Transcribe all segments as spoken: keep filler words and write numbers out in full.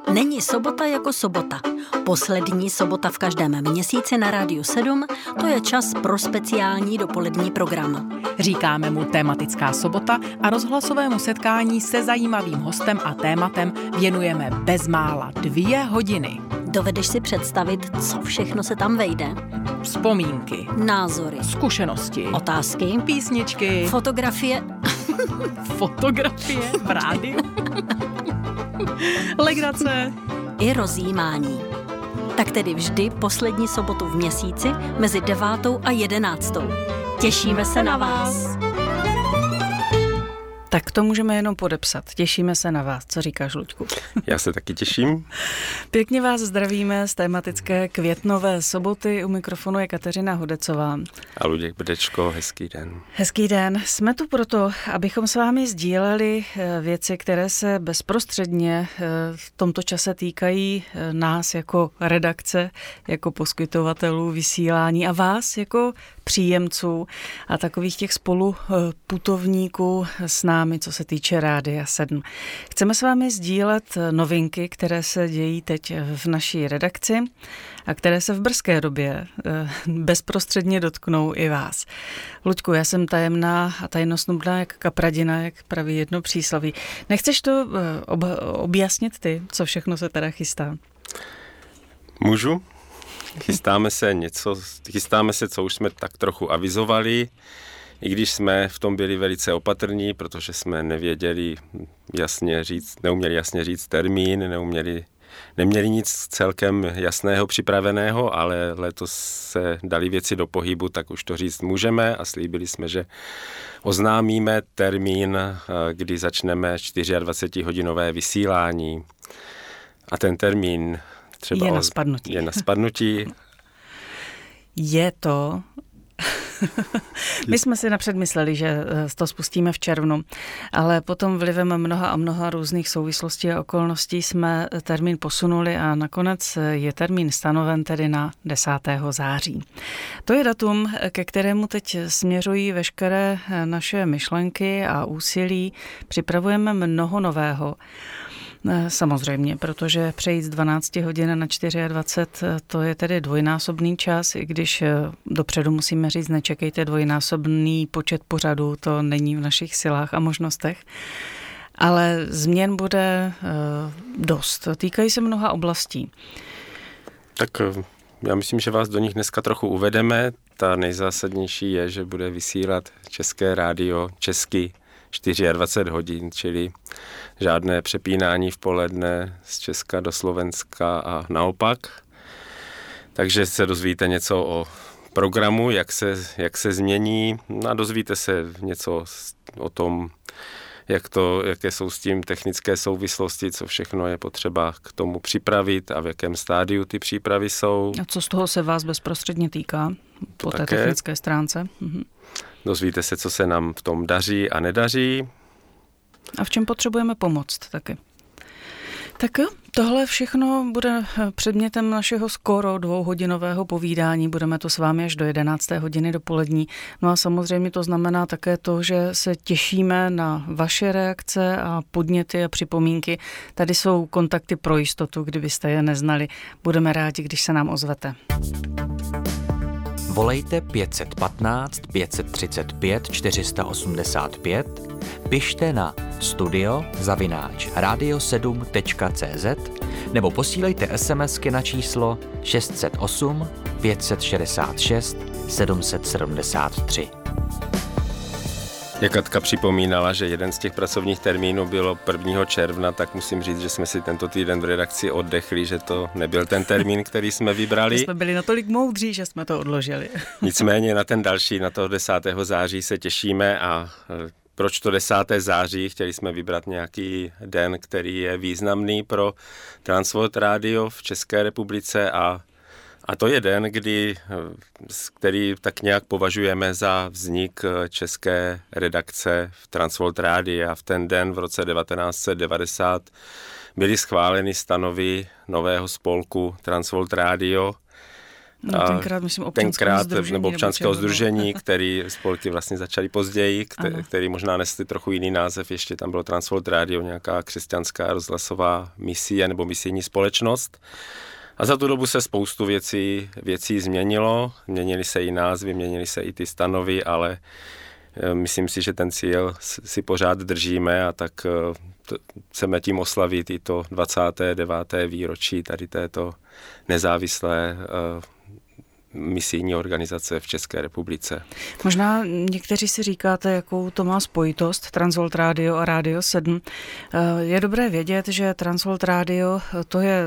Není sobota jako sobota. Poslední sobota v každém měsíci na Rádiu sedm, to je čas pro speciální dopolední program. Říkáme mu tématická sobota a rozhlasovému setkání se zajímavým hostem a tématem věnujeme bezmála dvě hodiny. Dovedeš si představit, co všechno se tam vejde? Vzpomínky, názory, zkušenosti, otázky, písničky, fotografie. Fotografie v rádiu. Legrace. I rozjímání. Tak tedy vždy poslední sobotu v měsíci mezi devátou a jedenáctou. Těšíme se na vás. Tak to můžeme jenom podepsat. Těšíme se na vás. Co říkáš, Luďku? Já se taky těším. Pěkně vás zdravíme z tématické květnové soboty. U mikrofonu je Kateřina Hudecová. A Luděk Brdečko, hezký den. Hezký den. Jsme tu proto, abychom s vámi sdíleli věci, které se bezprostředně v tomto čase týkají nás jako redakce, jako poskytovatelů vysílání a vás jako příjemců a takových těch spoluputovníků s námi, co se týče Rádia sedm. Chceme s vámi sdílet novinky, které se dějí teď v naší redakci a které se v brzké době bezprostředně dotknou i vás. Luďku, já jsem tajemná a tajnosnubná jak kapradina, jak praví jedno přísloví. Nechceš to ob- objasnit ty, co všechno se teda chystá? Můžu? Chystáme se něco, chystáme se, co už jsme tak trochu avizovali, i když jsme v tom byli velice opatrní, protože jsme nevěděli jasně říct, neuměli jasně říct termín, neuměli, neměli nic celkem jasného připraveného, ale letos se dali věci do pohybu, tak už to říct můžeme a slíbili jsme, že oznámíme termín, kdy začneme dvacetičtyřhodinové vysílání. A ten termín třeba je na spadnutí. Je na spadnutí. Je to... My jsme si napřed mysleli, že to spustíme v červnu, ale potom vlivem mnoha a mnoha různých souvislostí a okolností jsme termín posunuli a nakonec je termín stanoven tedy na desátého září. To je datum, ke kterému teď směřují veškeré naše myšlenky a úsilí. Připravujeme mnoho nového. Samozřejmě, protože přejít z dvanácti hodin na dvacet čtyři, to je tedy dvojnásobný čas, i když dopředu musíme říct, nečekejte dvojnásobný počet pořadů, to není v našich silách a možnostech. Ale změn bude dost. Týkají se mnoha oblastí. Tak já myslím, že vás do nich dneska trochu uvedeme. Ta nejzásadnější je, že bude vysílat České rádio česky dvacet čtyři hodin, čili žádné přepínání v poledne z Česka do Slovenska a naopak. Takže se dozvíte něco o programu, jak se, jak se změní a dozvíte se něco o tom, jak to, jaké jsou s tím technické souvislosti, co všechno je potřeba k tomu připravit a v jakém stádiu ty přípravy jsou. A co z toho se vás bezprostředně týká po té technické stránce? Mhm. Dozvíte se, co se nám v tom daří a nedaří. A v čem potřebujeme pomoct taky. Tak jo, tohle všechno bude předmětem našeho skoro dvouhodinového povídání. Budeme to s vámi až do jedenácté hodiny dopolední. No a samozřejmě to znamená také to, že se těšíme na vaše reakce a podněty a připomínky. Tady jsou kontakty pro jistotu, kdybyste je neznali. Budeme rádi, když se nám ozvete. Volejte pět jedna pět, pět tři pět, čtyři osm pět, pište na studio zavináč radio sedm tečka cé zet nebo posílejte SMSky na číslo šest set osm, pět set šedesát šest, sedm set sedmdesát tři. Jak Katka připomínala, že jeden z těch pracovních termínů bylo prvního června, tak musím říct, že jsme si tento týden v redakci oddechli, že to nebyl ten termín, který jsme vybrali. My jsme byli natolik moudří, že jsme to odložili. Nicméně na ten další, na toho desátého září se těšíme a proč to desátého září? Chtěli jsme vybrat nějaký den, který je významný pro Transworld Radio v České republice a A to je den, kdy, který tak nějak považujeme za vznik české redakce v Transworld Rádiu a v ten den v roce devatenáct set devadesát byly schváleny stanovy nového spolku Transworld Radio No, tenkrát, myslím, občanského tenkrát, sdružení, nebo občanského nebo sdružení, který spolky vlastně začaly později, který, který možná nesli trochu jiný název, ještě tam bylo Transworld Radio, nějaká křesťanská rozhlasová misie nebo misijní společnost. A za tu dobu se spoustu věcí, věcí změnilo, měnily se i názvy, měnily se i ty stanovy, ale myslím si, že ten cíl si pořád držíme a tak chceme tím oslavit i to dvacáté deváté výročí tady této nezávislé misijní organizace v České republice. Možná někteří si říkáte, jakou to má spojitost, Transworld Radio a Radio sedm. Je dobré vědět, že Transworld Radio to je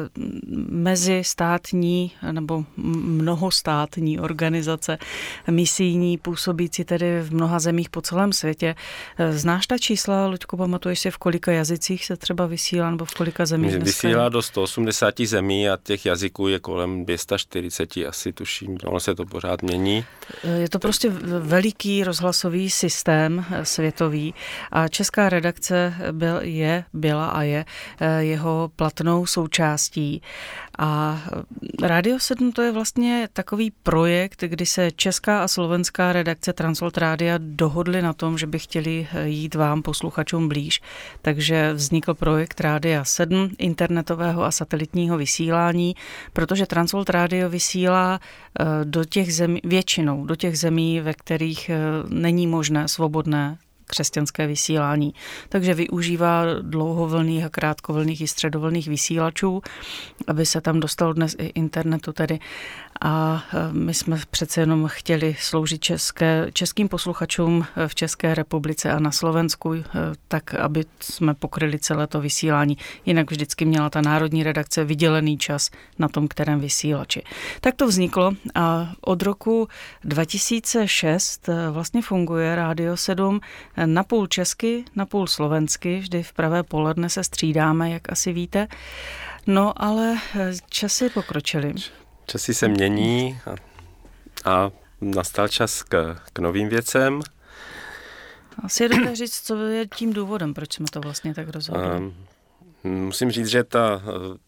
mezistátní nebo mnohostátní organizace misijní, působící tedy v mnoha zemích po celém světě. Znáš ta čísla, Luďku, pamatuješ si, v kolika jazycích se třeba vysílá nebo v kolika zemích dneska? Vysílá do sto osmdesát zemí a těch jazyků je kolem dvě stě čtyřicet asi, tuším. Ono se to pořád mění. Je to prostě veliký rozhlasový systém světový a česká redakce byl, je, byla a je jeho platnou součástí. A Radio sedm to je vlastně takový projekt, kdy se česká a slovenská redakce Transworld Rádia dohodly na tom, že by chtěli jít vám, posluchačům, blíž. Takže vznikl projekt Rádia sedm, internetového a satelitního vysílání, protože Transworld Radio vysílá do těch zemí, většinou do těch zemí, ve kterých není možné svobodné křesťanské vysílání. Takže využívá dlouhovlnných a krátkovlnných i středovlnných vysílačů, aby se tam dostalo dnes i internetu tedy. A my jsme přece jenom chtěli sloužit české, českým posluchačům v České republice a na Slovensku, tak aby jsme pokryli celé to vysílání. Jinak vždycky měla ta národní redakce vydělený čas na tom, kterém vysílači. Tak to vzniklo a od roku dva tisíce šest vlastně funguje Radio sedm napůl česky, napůl slovensky, vždy v pravé poledne se střídáme, jak asi víte. No ale časy pokročily. Časy se mění a, a nastal čas k, k novým věcem. Asi je dobré říct, co je tím důvodem, proč jsme to vlastně tak rozhodli. Um, musím říct, že ta,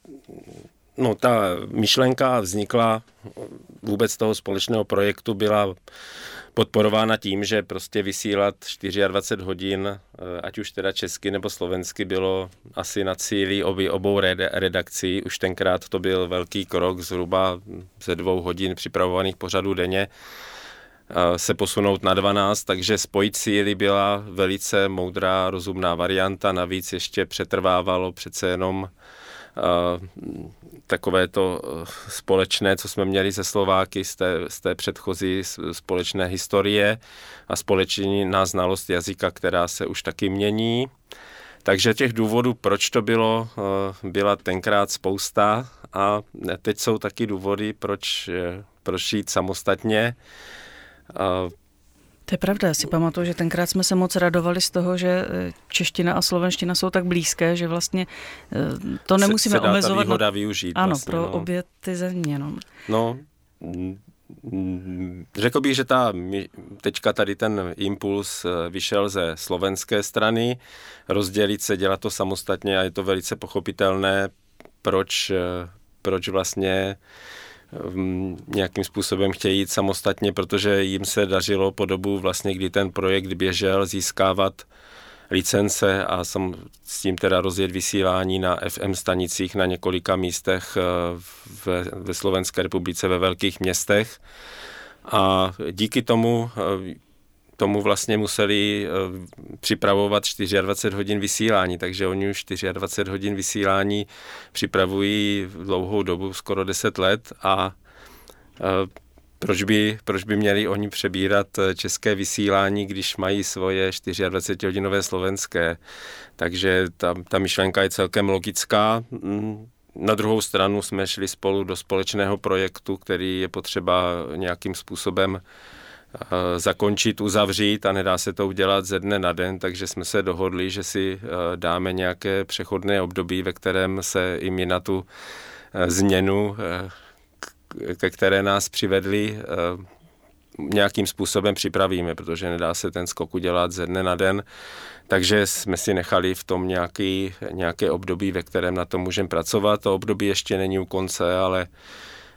no, ta myšlenka vznikla vůbec toho společného projektu, byla podporována tím, že prostě vysílat dvacet čtyři hodin, ať už teda česky nebo slovensky, bylo asi na cíli obě, obou redakcí. Už tenkrát to byl velký krok, zhruba ze dvou hodin připravovaných pořadů denně se posunout na dvanáct, takže spojit síly byla velice moudrá, rozumná varianta. Navíc ještě přetrvávalo přece jenom Uh, takové to společné, co jsme měli ze Slováky z té, z té předchozí společné historie a společná znalost jazyka, která se už taky mění. Takže těch důvodů, proč to bylo, uh, byla tenkrát spousta a teď jsou taky důvody, proč, proč jít samostatně. Uh, To je pravda, já si pamatuju, že tenkrát jsme se moc radovali z toho, že čeština a slovenština jsou tak blízké, že vlastně to nemusíme se, se dá omezovat. Ta výhoda využít. Ano, vlastně, pro no. obě ty země. No. no, řekl bych, že ta, teďka tady ten impuls vyšel ze slovenské strany, rozdělit se, dělat to samostatně a je to velice pochopitelné, proč, proč vlastně nějakým způsobem chtějí jít samostatně, protože jim se dařilo po dobu vlastně, kdy ten projekt běžel, získávat licence a sam, s tím teda rozjet vysílání na F M stanicích na několika místech ve, ve Slovenské republice, ve velkých městech. A díky tomu tomu vlastně museli připravovat dvacet čtyři hodin vysílání, takže oni už dvacet čtyři hodin vysílání připravují dlouhou dobu, skoro deset let a proč by, proč by měli oni přebírat české vysílání, když mají svoje dvacetčtyřhodinové slovenské. Takže ta, ta myšlenka je celkem logická. Na druhou stranu jsme šli spolu do společného projektu, který je potřeba nějakým způsobem zakončit, uzavřít a nedá se to udělat ze dne na den, takže jsme se dohodli, že si dáme nějaké přechodné období, ve kterém se i my na tu změnu, ke které nás přivedli, nějakým způsobem připravíme, protože nedá se ten skok udělat ze dne na den, takže jsme si nechali v tom nějaký, nějaké období, ve kterém na tom můžeme pracovat. To období ještě není u konce, ale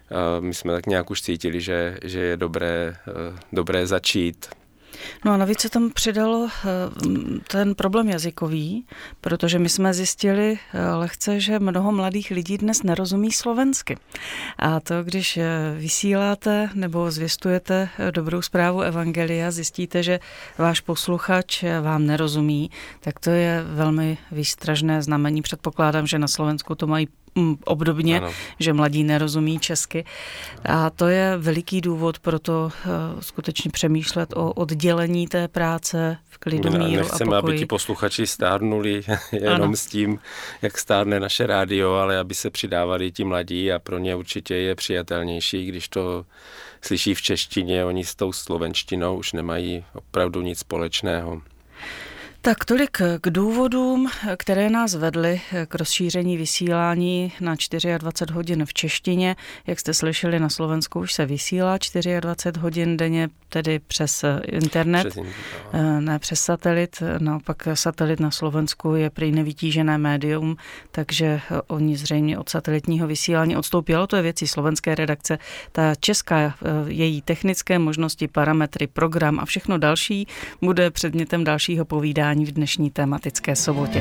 my jsme tak nějak už cítili, že, že je dobré, dobré začít. No a navíc se tam přidalo ten problém jazykový, protože my jsme zjistili lehce, že mnoho mladých lidí dnes nerozumí slovensky. A to, když vysíláte nebo zvěstujete dobrou zprávu evangelia, zjistíte, že váš posluchač vám nerozumí, tak to je velmi výstražné znamení. Předpokládám, že na Slovensku to mají obdobně, ano. Že mladí nerozumí česky. A to je veliký důvod pro to uh, skutečně přemýšlet o oddělení té práce v klidu, míru a pokoji. Nechceme, aby ti posluchači stárnuli jenom ano. s tím, jak stárne naše rádio, ale aby se přidávali ti mladí a pro ně určitě je přijatelnější, když to slyší v češtině, oni s tou slovenštinou už nemají opravdu nic společného. Tak tolik k důvodům, které nás vedly k rozšíření vysílání na dvacet čtyři hodin v češtině. Jak jste slyšeli, na Slovensku už se vysílá dvacet čtyři hodin denně, tedy přes internet, přes internet. Ne přes satelit. Naopak satelit na Slovensku je prý nevytížené médium, takže oni zřejmě od satelitního vysílání odstoupilo. To je věcí slovenské redakce. Ta česká, její technické možnosti, parametry, program a všechno další bude předmětem dalšího povídání v dnešní tematické sobotě.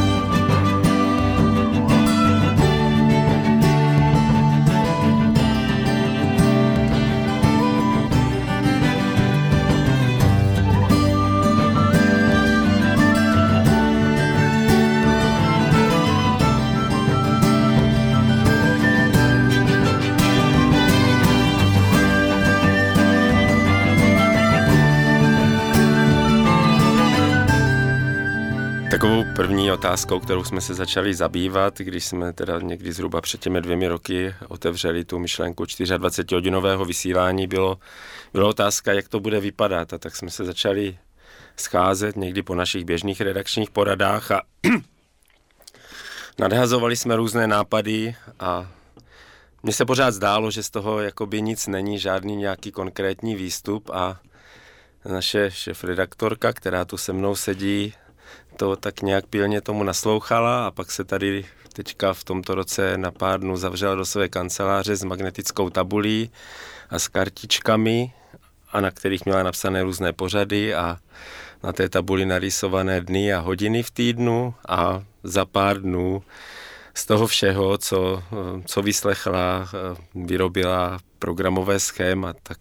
Takovou první otázkou, kterou jsme se začali zabývat, když jsme teda někdy zhruba před těmi dvěmi roky otevřeli tu myšlenku dvacetčtyřhodinového vysílání, bylo, bylo otázka, jak to bude vypadat. A tak jsme se začali scházet někdy po našich běžných redakčních poradách a nadhazovali jsme různé nápady a mně se pořád zdálo, že z toho jakoby nic není, žádný nějaký konkrétní výstup a naše šéfredaktorka, která tu se mnou sedí, to tak nějak pilně tomu naslouchala a pak se tady teďka v tomto roce na pár dnů zavřela do své kanceláře s magnetickou tabulí a s kartičkami, a na kterých měla napsané různé pořady a na té tabuli narýsované dny a hodiny v týdnu a za pár dnů z toho všeho, co, co vyslechla, vyrobila programové schéma, tak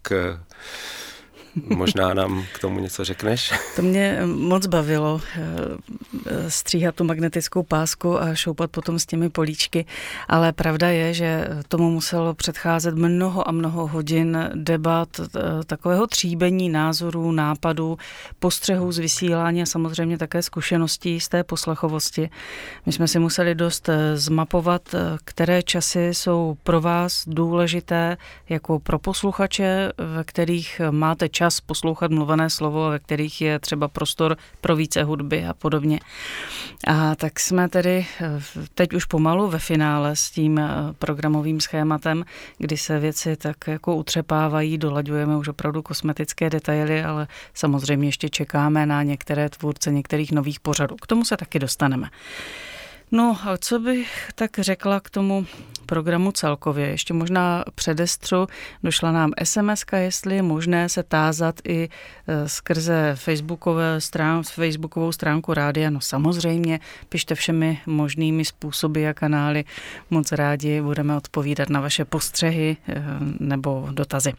možná nám k tomu něco řekneš? To mě moc bavilo stříhat tu magnetickou pásku a šoupat potom s těmi políčky, ale pravda je, že tomu muselo předcházet mnoho a mnoho hodin debat, takového tříbení názorů, nápadů, postřehů z vysílání a samozřejmě také zkušeností z té poslechovosti. My jsme si museli dost zmapovat, které časy jsou pro vás důležité jako pro posluchače, ve kterých máte čas poslouchat mluvené slovo a ve kterých je třeba prostor pro více hudby a podobně. A tak jsme tedy teď už pomalu ve finále s tím programovým schématem, kdy se věci tak jako utřepávají, dolaďujeme už opravdu kosmetické detaily, ale samozřejmě ještě čekáme na některé tvůrce některých nových pořadů. K tomu se taky dostaneme. No a co bych tak řekla k tomu programu celkově? Ještě možná předestřu, došla nám es em eska, jestli je možné se tázat i skrze facebookové strán, facebookovou stránku rádia. No samozřejmě, pište všemi možnými způsoby a kanály. Moc rádi budeme odpovídat na vaše postřehy nebo dotazy.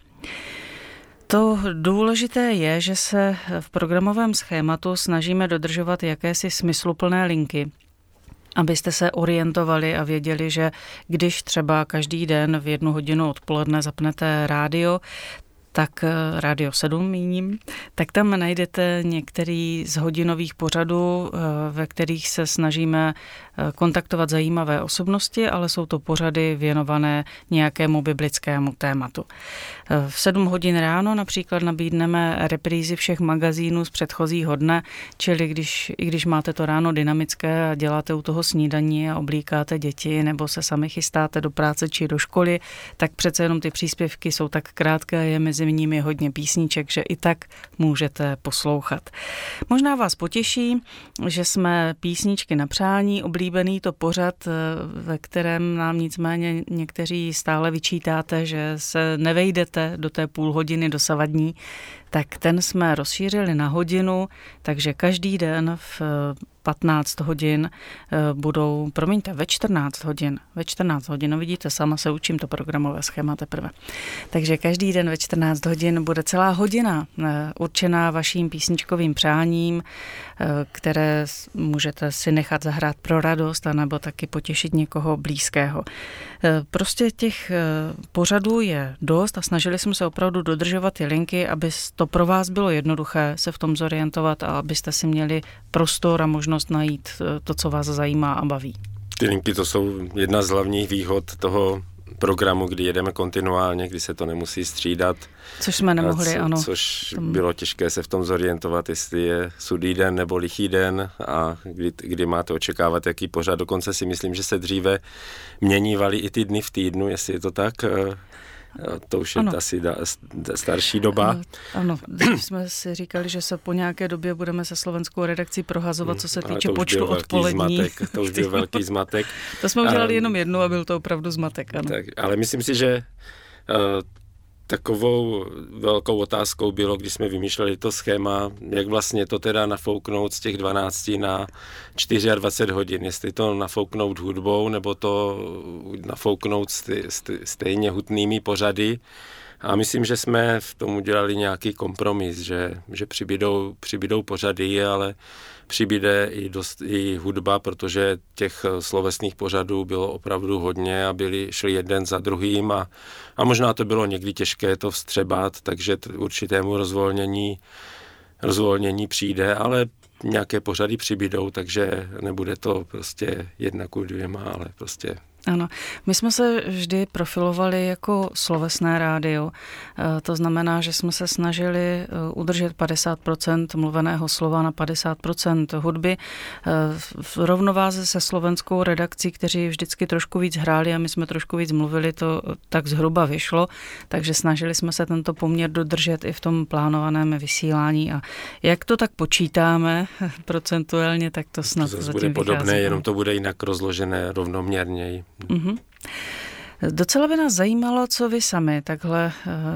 To důležité je, že se v programovém schématu snažíme dodržovat jakési smysluplné linky, abyste se orientovali a věděli, že když třeba každý den v jednu hodinu odpoledne zapnete rádio, tak Rádio sedm míním, tak tam najdete některý z hodinových pořadů, ve kterých se snažíme kontaktovat zajímavé osobnosti, ale jsou to pořady věnované nějakému biblickému tématu. V sedm hodin ráno například nabídneme reprízy všech magazínů z předchozího dne, čili když, i když máte to ráno dynamické a děláte u toho snídaní a oblíkáte děti nebo se sami chystáte do práce či do školy, tak přece jenom ty příspěvky jsou tak krátké a je mezi v ním je hodně písniček, že i tak můžete poslouchat. Možná vás potěší, že jsme písničky na přání, oblíbený to pořad, ve kterém nám nicméně někteří stále vyčítáte, že se nevejdete do té půl hodiny dosavadní, tak ten jsme rozšířili na hodinu, takže každý den v patnáct hodin budou, promiňte, ve čtrnáct hodin, ve čtrnáct hodin, no vidíte, sama se učím to programové schéma teprve. Takže každý den ve čtrnáct hodin bude celá hodina určená vaším písničkovým přáním, které můžete si nechat zahrát pro radost, anebo taky potěšit někoho blízkého. Prostě těch pořadů je dost a snažili jsme se opravdu dodržovat ty linky, aby to pro vás bylo jednoduché se v tom zorientovat a abyste si měli prostor a možnost najít to, co vás zajímá a baví. Ty linky to jsou jedna z hlavních výhod toho programu, kdy jedeme kontinuálně, kdy se to nemusí střídat. Což jsme nemohli, co, ano. Což bylo těžké se v tom zorientovat, jestli je sudý den nebo lichý den a kdy, kdy máte očekávat, jaký pořad. Dokonce si myslím, že se dříve měnívaly i ty dny v týdnu, jestli je to tak. To už je ano. asi da, starší doba. Ano, když jsme si říkali, že se po nějaké době budeme se slovenskou redakcí prohazovat, co se týče počtu odpolední. Zmatek, to už byl velký zmatek. To jsme udělali jenom jednu a byl to opravdu zmatek. Ano. Tak, ale myslím si, že uh, takovou velkou otázkou bylo, když jsme vymýšleli to schéma, jak vlastně to teda nafouknout z těch dvanácti na dvacet čtyři hodin. Jestli to nafouknout hudbou, nebo to nafouknout stejně hutnými pořady. A myslím, že jsme v tom udělali nějaký kompromis, že, že přibydou, přibydou pořady, ale přibyde i, dost, i hudba, protože těch slovesných pořadů bylo opravdu hodně a byli, šli jeden za druhým a, a možná to bylo někdy těžké to vstřebat, takže t, určitému rozvolnění, rozvolnění přijde, ale nějaké pořady přibydou, takže nebude to prostě jedna ku dvěma, ale prostě... Ano, my jsme se vždy profilovali jako slovesné rádio, to znamená, že jsme se snažili udržet padesát procent mluveného slova na padesát procent hudby. V rovnováze se slovenskou redakcí, kteří vždycky trošku víc hráli a my jsme trošku víc mluvili, to tak zhruba vyšlo, takže snažili jsme se tento poměr dodržet i v tom plánovaném vysílání a jak to tak počítáme procentuálně, tak to snad to zatím bude podobné, vychází. Jenom to bude jinak rozložené rovnoměrněji. Mm-hmm. Docela by nás zajímalo, co vy sami takhle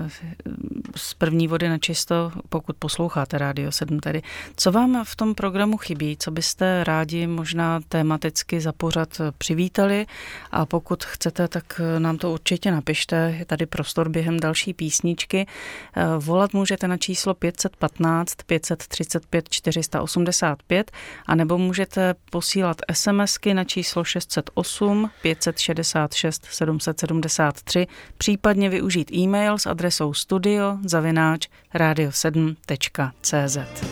z první vody na čisto, pokud posloucháte Rádio sedm tedy, co vám v tom programu chybí, co byste rádi možná tematicky za pořad přivítali a pokud chcete, tak nám to určitě napište, je tady prostor během další písničky. Volat můžete na číslo pět jedna pět, pět tři pět, čtyři osm pět a nebo můžete posílat SMSky na číslo šest nula osm, pět šest šest, sedm sedm tři, případně využít e-mail s adresou studio zavináč radio sedm tečka cé zet.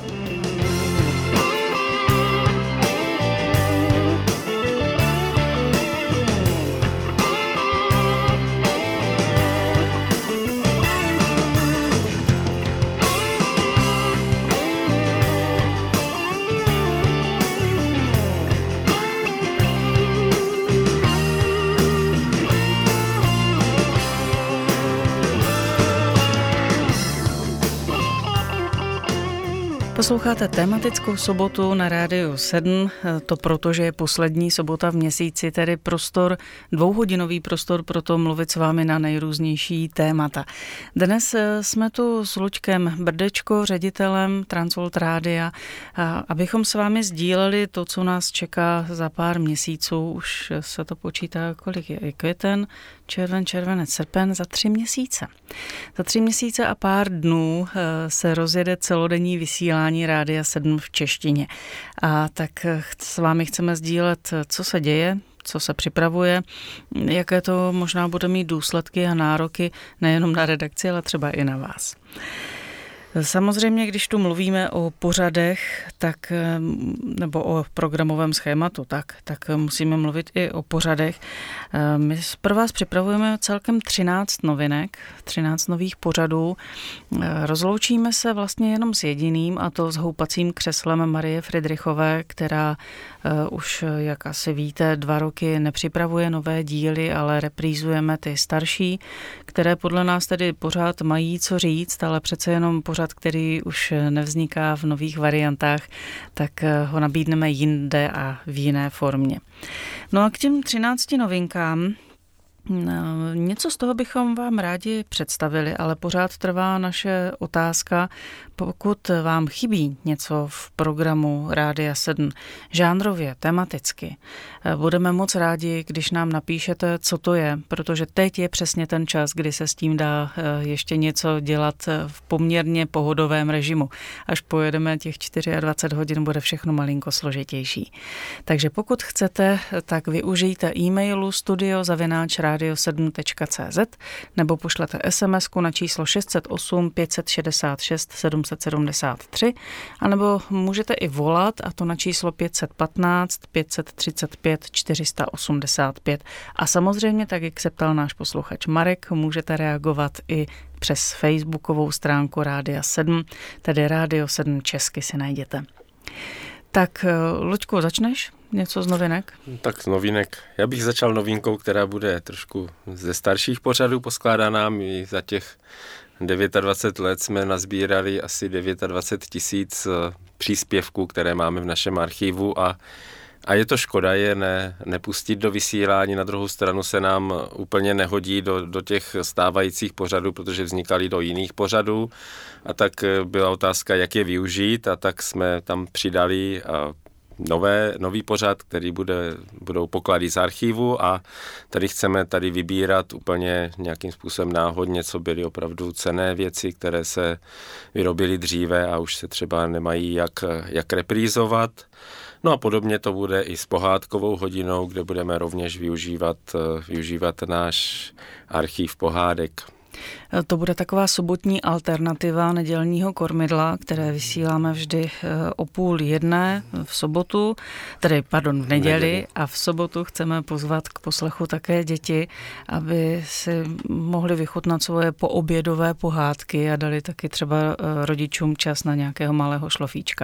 Posloucháte tematickou sobotu na Rádiu sedm, to proto, že je poslední sobota v měsíci, tedy prostor, dvouhodinový prostor pro to mluvit s vámi na nejrůznější témata. Dnes jsme tu s Luďkem Brdečko, ředitelem Transvolt Rádia, abychom s vámi sdíleli to, co nás čeká za pár měsíců, už se to počítá, kolik je, květen, červen, červenec, srpen, za tři měsíce. Za tři měsíce a pár dnů se rozjede celodenní vysílání Rádia sedm v češtině. A tak s vámi chceme sdílet, co se děje, co se připravuje, jaké to možná bude mít důsledky a nároky nejenom na redakci, ale třeba i na vás. Samozřejmě, když tu mluvíme o pořadech, tak, nebo o programovém schématu, tak, tak musíme mluvit i o pořadech. My pro vás připravujeme celkem třináct novinek, třináct nových pořadů. Rozloučíme se vlastně jenom s jediným, a to s houpacím křeslem Marie Fridrichové, která už, jak asi víte, dva roky nepřipravuje nové díly, ale reprízujeme ty starší, které podle nás tedy pořád mají co říct, ale přece jenom pořád, který už nevzniká v nových variantách, tak ho nabídneme jinde a v jiné formě. No a k těm třinácti novinkám, něco z toho bychom vám rádi představili, ale pořád trvá naše otázka, pokud vám chybí něco v programu Rádia sedm, žánrově, tematicky, budeme moc rádi, když nám napíšete, co to je, protože teď je přesně ten čas, kdy se s tím dá ještě něco dělat v poměrně pohodovém režimu. Až pojedeme těch dvacet čtyři hodin, bude všechno malinko složitější. Takže pokud chcete, tak využijte e-mailu studio zavináč radio sedm tečka cé zet nebo pošlete es em esku na číslo šest set osm pět set šedesát šest sedm set sedmdesát tři, anebo můžete i volat, a to na číslo pět set patnáct pět set třicet pět čtyři sta osmdesát pět. A samozřejmě, tak jak se ptal náš posluchač Marek, můžete reagovat i přes facebookovou stránku Rádia sedm, tedy Rádio sedm česky si najděte. Tak, Luďku, začneš? Něco z novinek? Tak z novinek. Já bych začal novinkou, která bude trošku ze starších pořadů poskládaná. My za těch dvacet devět let jsme nazbírali asi dvacet devět tisíc příspěvků, které máme v našem archivu, a A je to škoda je ne, nepustit do vysílání, na druhou stranu se nám úplně nehodí do, do těch stávajících pořadů, protože vznikaly do jiných pořadů, a tak byla otázka, jak je využít, a tak jsme tam přidali nové, nový pořad, který bude, budou poklady z archivu, a tady chceme tady vybírat úplně nějakým způsobem náhodně, co byly opravdu cenné věci, které se vyrobily dříve a už se třeba nemají jak, jak reprízovat. No a podobně to bude i s pohádkovou hodinou, kde budeme rovněž využívat, využívat náš archiv pohádek. To bude taková sobotní alternativa nedělního kormidla, které vysíláme vždy o půl jedné v sobotu, tedy pardon v neděli, v neděli. A v sobotu chceme pozvat k poslechu také děti, aby si mohli vychutnat svoje poobědové pohádky a dali taky třeba rodičům čas na nějakého malého šlofíčka.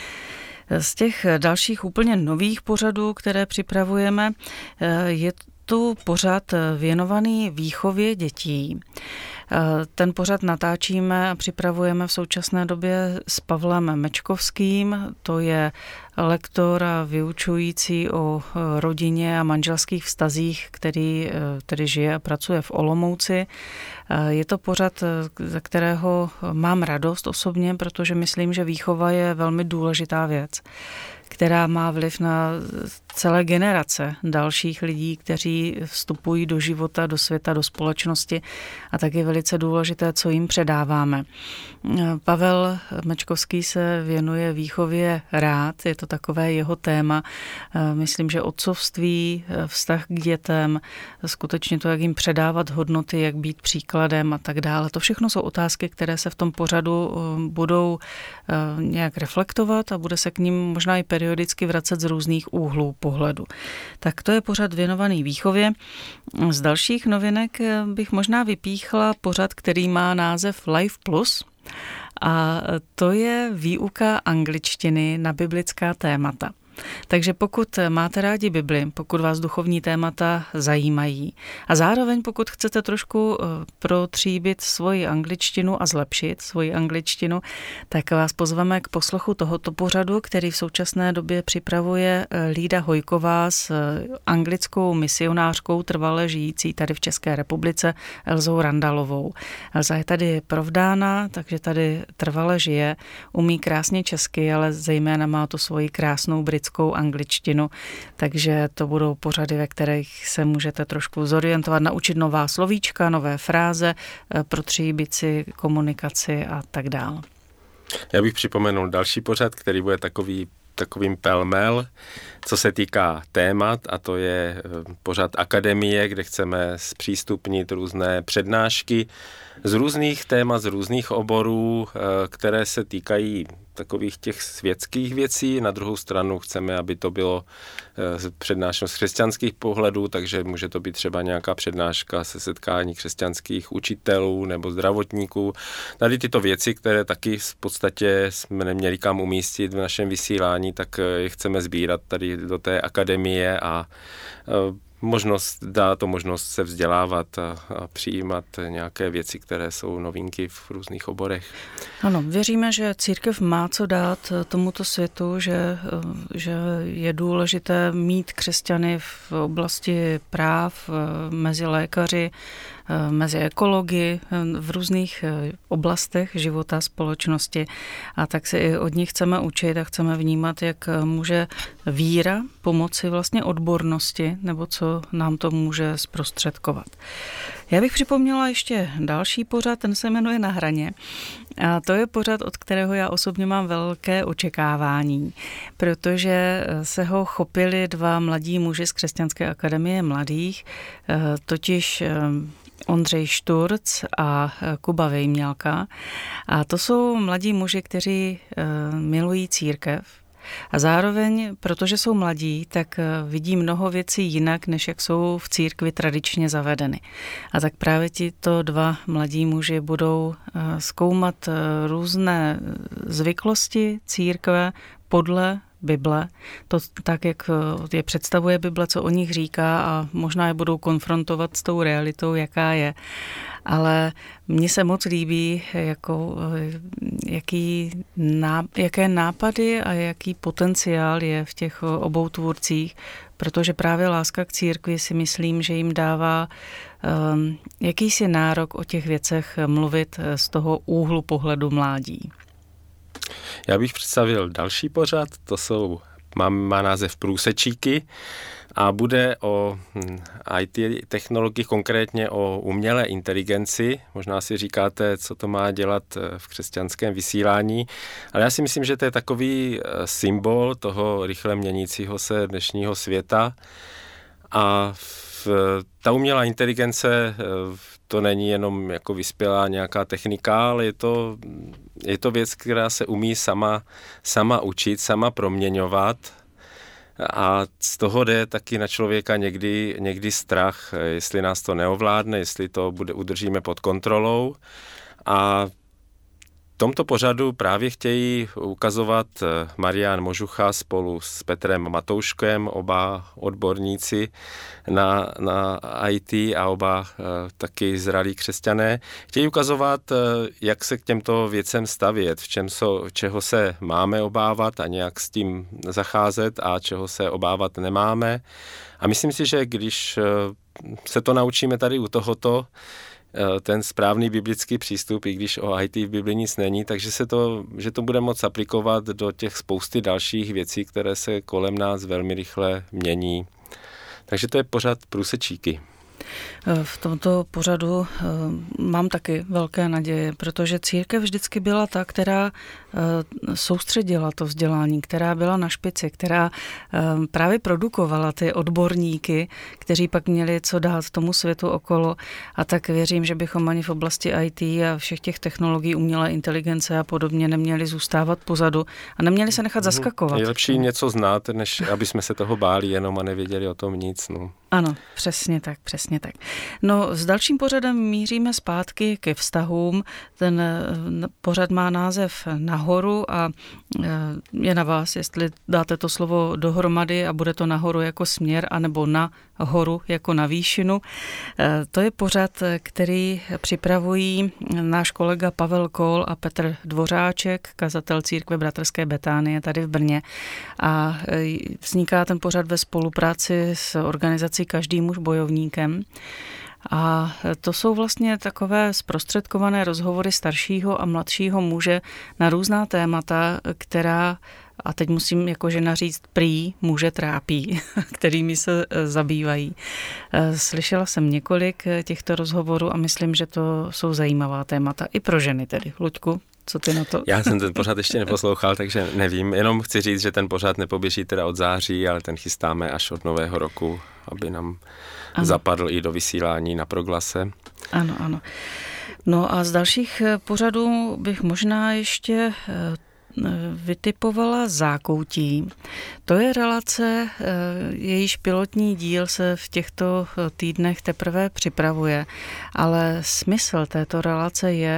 Z těch dalších úplně nových pořadů, které připravujeme, je tu pořad věnovaný výchově dětí. Ten pořad natáčíme a připravujeme v současné době s Pavlem Mečkovským, to je lektor a vyučující o rodině a manželských vztazích, který tedy žije a pracuje v Olomouci. Je to pořad, ze kterého mám radost osobně, protože myslím, že výchova je velmi důležitá věc, která má vliv na celé generace dalších lidí, kteří vstupují do života, do světa, do společnosti, a tak je velice důležité, co jim předáváme. Pavel Mečkovský se věnuje výchově rád, je to takové jeho téma. Myslím, že otcovství, vztah k dětem, skutečně to, jak jim předávat hodnoty, jak být příkladem a tak dále. To všechno jsou otázky, které se v tom pořadu budou nějak reflektovat a bude se k ním možná i periodicky vracet z různých úhlů pohledu. Tak to je pořad věnovaný výchově. Z dalších novinek bych možná vypíchla pořad, který má název Life Plus, a to je výuka angličtiny na biblická témata. Takže pokud máte rádi Bibli, pokud vás duchovní témata zajímají a zároveň pokud chcete trošku protříbit svoji angličtinu a zlepšit svoji angličtinu, tak vás pozveme k poslechu tohoto pořadu, který v současné době připravuje Lída Hojková s anglickou misionářkou trvale žijící tady v České republice Elzou Randalovou. Elza je tady provdána, takže tady trvale žije, umí krásně česky, ale zejména má to svoji krásnou britskou angličtinu, takže to budou pořady, ve kterých se můžete trošku zorientovat, naučit nová slovíčka, nové fráze, protříbit si komunikaci a tak dále. Já bych připomenul další pořad, který bude takový takovým pelmel, co se týká témat, a to je pořad Akademie, kde chceme zpřístupnit různé přednášky z různých témat, z různých oborů, které se týkají takových těch světských věcí. Na druhou stranu chceme, aby to bylo přednášeno z křesťanských pohledů, takže může to být třeba nějaká přednáška se setkání křesťanských učitelů nebo zdravotníků. Tady tyto věci, které taky v podstatě jsme neměli kam umístit v našem vysílání, tak je chceme sbírat tady do té akademie a možnost, dá to možnost se vzdělávat a, a přijímat nějaké věci, které jsou novinky v různých oborech. Ano, věříme, že církev má co dát tomuto světu, že, že je důležité mít křesťany v oblasti práv mezi lékaři, mezi ekology v různých oblastech života společnosti, a tak se i od nich chceme učit a chceme vnímat, jak může víra pomoci vlastně odbornosti, nebo co nám to může zprostředkovat. Já bych připomněla ještě další pořad, ten se jmenuje Na hraně. A to je pořad, od kterého já osobně mám velké očekávání, protože se ho chopili dva mladí muži z Křesťanské akademie mladých, totiž Ondřej Šturc a Kuba Vejmělka. A to jsou mladí muži, kteří milují církev. A zároveň, protože jsou mladí, tak vidí mnoho věcí jinak, než jak jsou v církvi tradičně zavedeny. A tak právě tito dva mladí muži budou zkoumat různé zvyklosti církve podle Bible, to tak, jak je představuje Bible, co o nich říká, a možná je budou konfrontovat s tou realitou, jaká je. Ale mně se moc líbí, jako, jaký, jaké nápady a jaký potenciál je v těch obou tvůrcích, protože právě láska k církvi si myslím, že jim dává um, jakýsi nárok o těch věcech mluvit z toho úhlu pohledu mládí. Já bych představil další pořad, to jsou, má, má název Průsečíky a bude o í té technologii, konkrétně o umělé inteligenci. Možná si říkáte, co to má dělat v křesťanském vysílání, ale já si myslím, že to je takový symbol toho rychle měnícího se dnešního světa, a v, ta umělá inteligence to není jenom jako vyspělá nějaká technika, ale je to, je to věc, která se umí sama, sama učit, sama proměňovat, a z toho jde taky na člověka někdy, někdy strach, jestli nás to neovládne, jestli to bude, udržíme pod kontrolou. A v tomto pořadu právě chtějí ukazovat Marián Možucha spolu s Petrem Matouškem, oba odborníci na, na í té a oba uh, taky zralí křesťané. Chtějí ukazovat, uh, jak se k těmto věcem stavět, v čem so, čeho se máme obávat a nějak s tím zacházet a čeho se obávat nemáme. A myslím si, že když uh, se to naučíme tady u tohoto, ten správný biblický přístup, i když o í té v Bibli nic není, takže se to, že to bude moc aplikovat do těch spousty dalších věcí, které se kolem nás velmi rychle mění. Takže to je pořad Průsečíky. V tomto pořadu mám taky velké naděje, protože církev vždycky byla ta, která soustředila to vzdělání, která byla na špici, která právě produkovala ty odborníky, kteří pak měli co dát tomu světu okolo. A tak věřím, že bychom ani v oblasti í té a všech těch technologií, umělé inteligence a podobně neměli zůstávat pozadu a neměli se nechat zaskakovat. Je lepší něco znát, než aby jsme se toho báli jenom a nevěděli o tom nic. No. Ano, přesně tak, přesně tak. No, s dalším pořadem míříme zpátky ke vztahům. Ten pořad má název Nahoru a je na vás, jestli dáte to slovo dohromady a bude to nahoru jako směr, anebo na horu jako na výšinu. To je pořad, který připravují náš kolega Pavel Kohl a Petr Dvořáček, kazatel církve Bratrské Betánie tady v Brně. A vzniká ten pořad ve spolupráci s organizací Každý muž bojovníkem. A to jsou vlastně takové zprostředkované rozhovory staršího a mladšího muže na různá témata, která a teď musím jako žena říct prý muže trápí, kterými se zabývají. Slyšela jsem několik těchto rozhovorů a myslím, že to jsou zajímavá témata i pro ženy tedy. Luďku, co ty na to? Já jsem ten pořad ještě neposlouchal, takže nevím. Jenom chci říct, že ten pořad nepoběží teda od září, ale ten chystáme až od nového roku, aby nám ano. zapadl i do vysílání na Proglase. Ano, ano. No a z dalších pořadů bych možná ještě vytipovala Zákoutí. To je relace, jejíž pilotní díl se v těchto týdnech teprve připravuje, ale smysl této relace je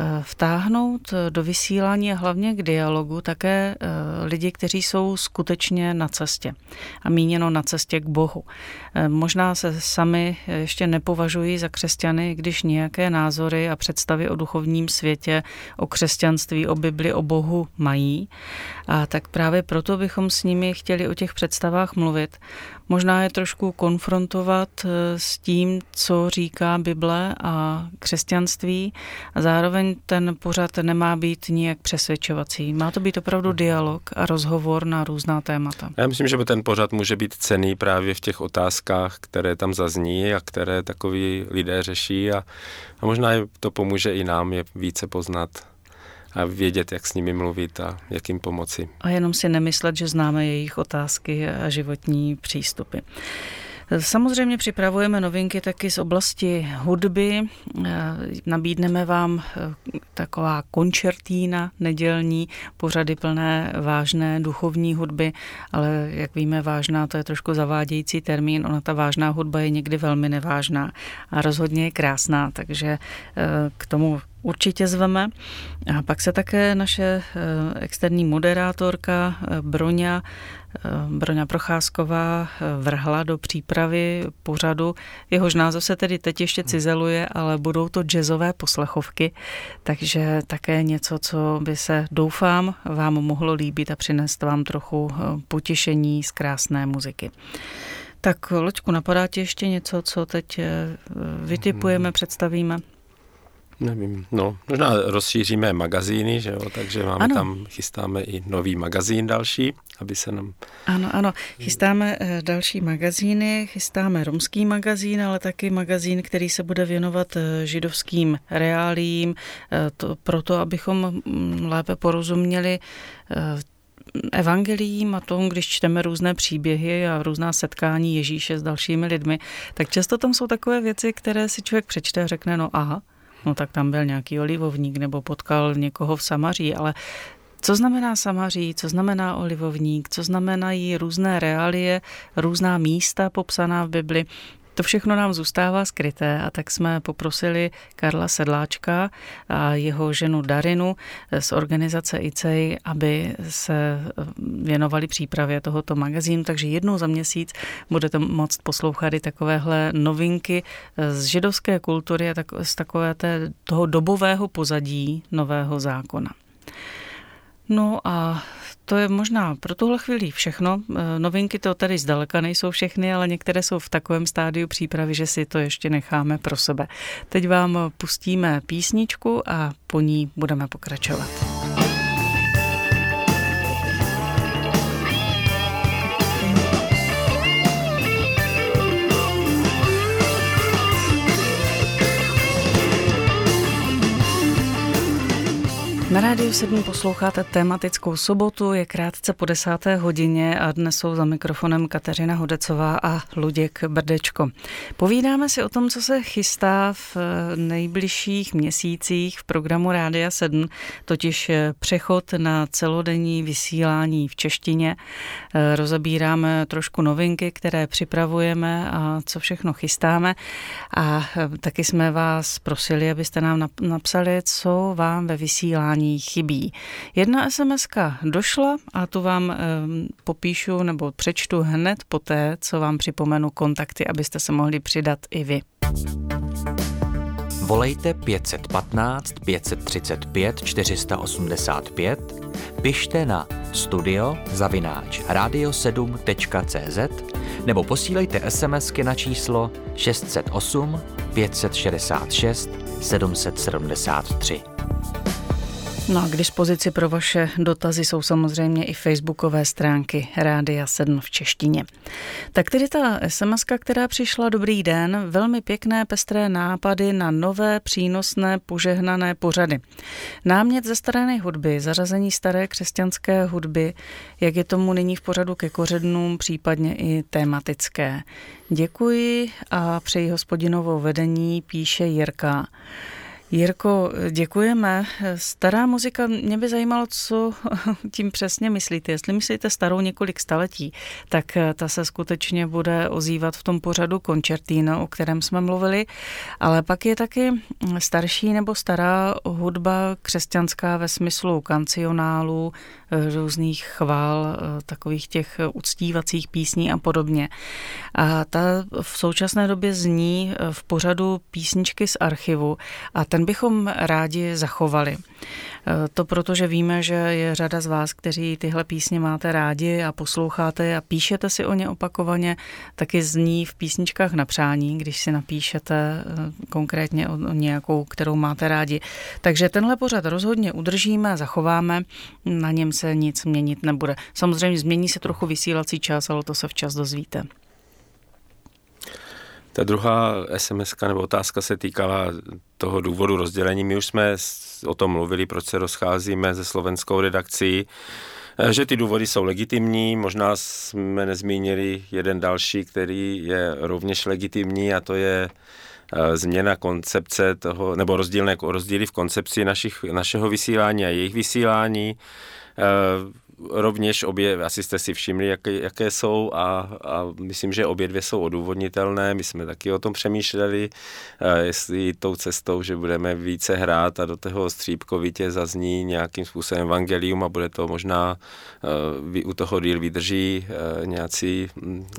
vtáhnout do vysílání a hlavně k dialogu také lidi, kteří jsou skutečně na cestě a míněno na cestě k Bohu. Možná se sami ještě nepovažují za křesťany, když nějaké názory a představy o duchovním světě, o křesťanství, o Bibli, o Bohu mají. A tak právě proto bychom s nimi chtěli o těch představách mluvit. Možná je trošku konfrontovat s tím, co říká Bible a křesťanství a zároveň ten pořad nemá být nijak přesvědčovací. Má to být opravdu dialog a rozhovor na různá témata. Já myslím, že ten pořad může být cenný právě v těch otázkách, které tam zazní a které takoví lidé řeší a, a možná to pomůže i nám je více poznat a vědět, jak s nimi mluvit a jak jim pomoci. A jenom si nemyslet, že známe jejich otázky a životní přístupy. Samozřejmě připravujeme novinky taky z oblasti hudby. Nabídneme vám taková koncertína nedělní, pořady plné vážné duchovní hudby, ale jak víme, vážná to je trošku zavádějící termín. Ona ta vážná hudba je někdy velmi nevážná a rozhodně je krásná, takže k tomu určitě zveme. A pak se také naše externí moderátorka Broňa, Broňa Procházková vrhla do přípravy pořadu. Jehož název se tedy teď ještě cizeluje, ale budou to jazzové poslechovky, takže také něco, co by se, doufám, vám mohlo líbit a přinést vám trochu potěšení z krásné muziky. Tak, Loďku, napadá ti ještě něco, co teď vytipujeme, představíme? Nevím, no, možná rozšíříme magazíny, že jo, takže máme ano. tam, chystáme i nový magazín další, aby se nám... Ano, ano, chystáme další magazíny, chystáme romský magazín, ale taky magazín, který se bude věnovat židovským reáliím, to, proto, abychom lépe porozuměli evangeliím a tomu, když čteme různé příběhy a různá setkání Ježíše s dalšími lidmi, tak často tam jsou takové věci, které si člověk přečte a řekne, no aha, no tak tam byl nějaký olivovník nebo potkal někoho v Samaří, ale co znamená Samaří, co znamená olivovník, co znamenají různé reálie, různá místa popsaná v Bibli, to všechno nám zůstává skryté a tak jsme poprosili Karla Sedláčka a jeho ženu Darinu z organizace I C E I, aby se věnovali přípravě tohoto magazínu, takže jednou za měsíc budete moct poslouchat i takovéhle novinky z židovské kultury a tak, z takové té, toho dobového pozadí Nového zákona. No a to je možná pro tuhle chvíli všechno. Novinky to tady zdaleka nejsou všechny, ale některé jsou v takovém stádiu přípravy, že si to ještě necháme pro sebe. Teď vám pustíme písničku a po ní budeme pokračovat. Na Rádiu sedm posloucháte tematickou sobotu, je krátce po desáté hodině a dnes jsou za mikrofonem Kateřina Hodecová a Luděk Brdečko. Povídáme si o tom, co se chystá v nejbližších měsících v programu Rádia sedm, totiž přechod na celodenní vysílání v češtině. Rozebíráme trošku novinky, které připravujeme a co všechno chystáme. A taky jsme vás prosili, abyste nám napsali, co vám ve vysílání chybí. Jedna SMSka došla a tu vám e, popíšu nebo přečtu hned poté, co vám připomenu kontakty, abyste se mohli přidat i vy. Volejte pět jedna pět, pět tři pět, čtyři osm pět, pište na studio zavináč radio sedm tečka cé zet nebo posílejte SMSky na číslo šest set osm, pět šest šest, sedm set sedmdesát tři. No a k dispozici pro vaše dotazy jsou samozřejmě i facebookové stránky Rádia sedm v češtině. Tak tedy ta es em eska, která přišla, dobrý den, velmi pěkné pestré nápady na nové, přínosné, požehnané pořady. Námět ze staré hudby, zařazení staré křesťanské hudby, jak je tomu nyní v pořadu ke kořenům, případně i tématické. Děkuji a přeji hospodinovou vedení, píše Jirka. Jirko, děkujeme. Stará muzika, mě by zajímalo, co tím přesně myslíte. Jestli myslíte starou několik staletí, tak ta se skutečně bude ozývat v tom pořadu Concertino, o kterém jsme mluvili, ale pak je taky starší nebo stará hudba křesťanská ve smyslu kancionálů, různých chvál, takových těch uctívacích písní a podobně. A ta v současné době zní v pořadu Písničky z archivu a ten bychom rádi zachovali. To proto, že víme, že je řada z vás, kteří tyhle písně máte rádi a posloucháte a píšete si o ně opakovaně, taky zní v písničkách na přání, když si napíšete konkrétně o nějakou, kterou máte rádi. Takže tenhle pořad rozhodně udržíme, zachováme, na něm se nic měnit nebude. Samozřejmě změní se trochu vysílací čas, ale to se včas dozvíte. Ta druhá es em eska nebo otázka se týkala toho důvodu rozdělení. My už jsme o tom mluvili, proč se rozcházíme se slovenskou redakcí, že ty důvody jsou legitimní, možná jsme nezmínili jeden další, který je rovněž legitimní, a to je změna koncepce toho, nebo rozdílné rozdíly v koncepci našich, našeho vysílání a jejich vysílání. Rovněž obě, asi jste si všimli, jaké, jaké jsou a, a myslím, že obě dvě jsou odůvodnitelné. My jsme taky o tom přemýšleli, jestli tou cestou, že budeme více hrát a do toho střípkovitě zazní nějakým způsobem evangelium a bude to možná, u toho díl vydrží nějací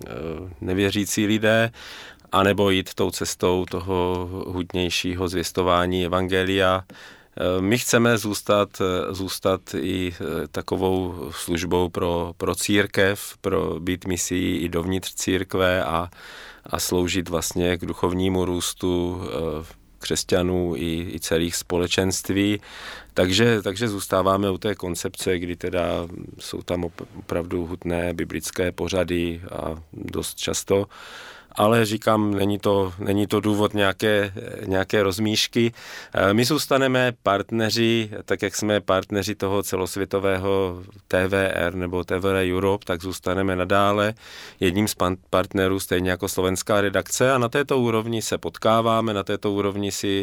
nevěřící lidé, anebo jít tou cestou toho hudnějšího zvěstování evangelia. My chceme zůstat, zůstat i takovou službou pro, pro církev, pro být misií i dovnitř církve a, a sloužit vlastně k duchovnímu růstu křesťanů i, i celých společenství. Takže, takže zůstáváme u té koncepce, kdy teda jsou tam opravdu hutné biblické pořady a dost často. Ale říkám, není to, není to důvod nějaké, nějaké rozmíšky. My zůstaneme partneři, tak jak jsme partneři toho celosvětového T V R nebo T V R Europe, tak zůstaneme nadále jedním z partnerů, stejně jako slovenská redakce, a na této úrovni se potkáváme, na této úrovni si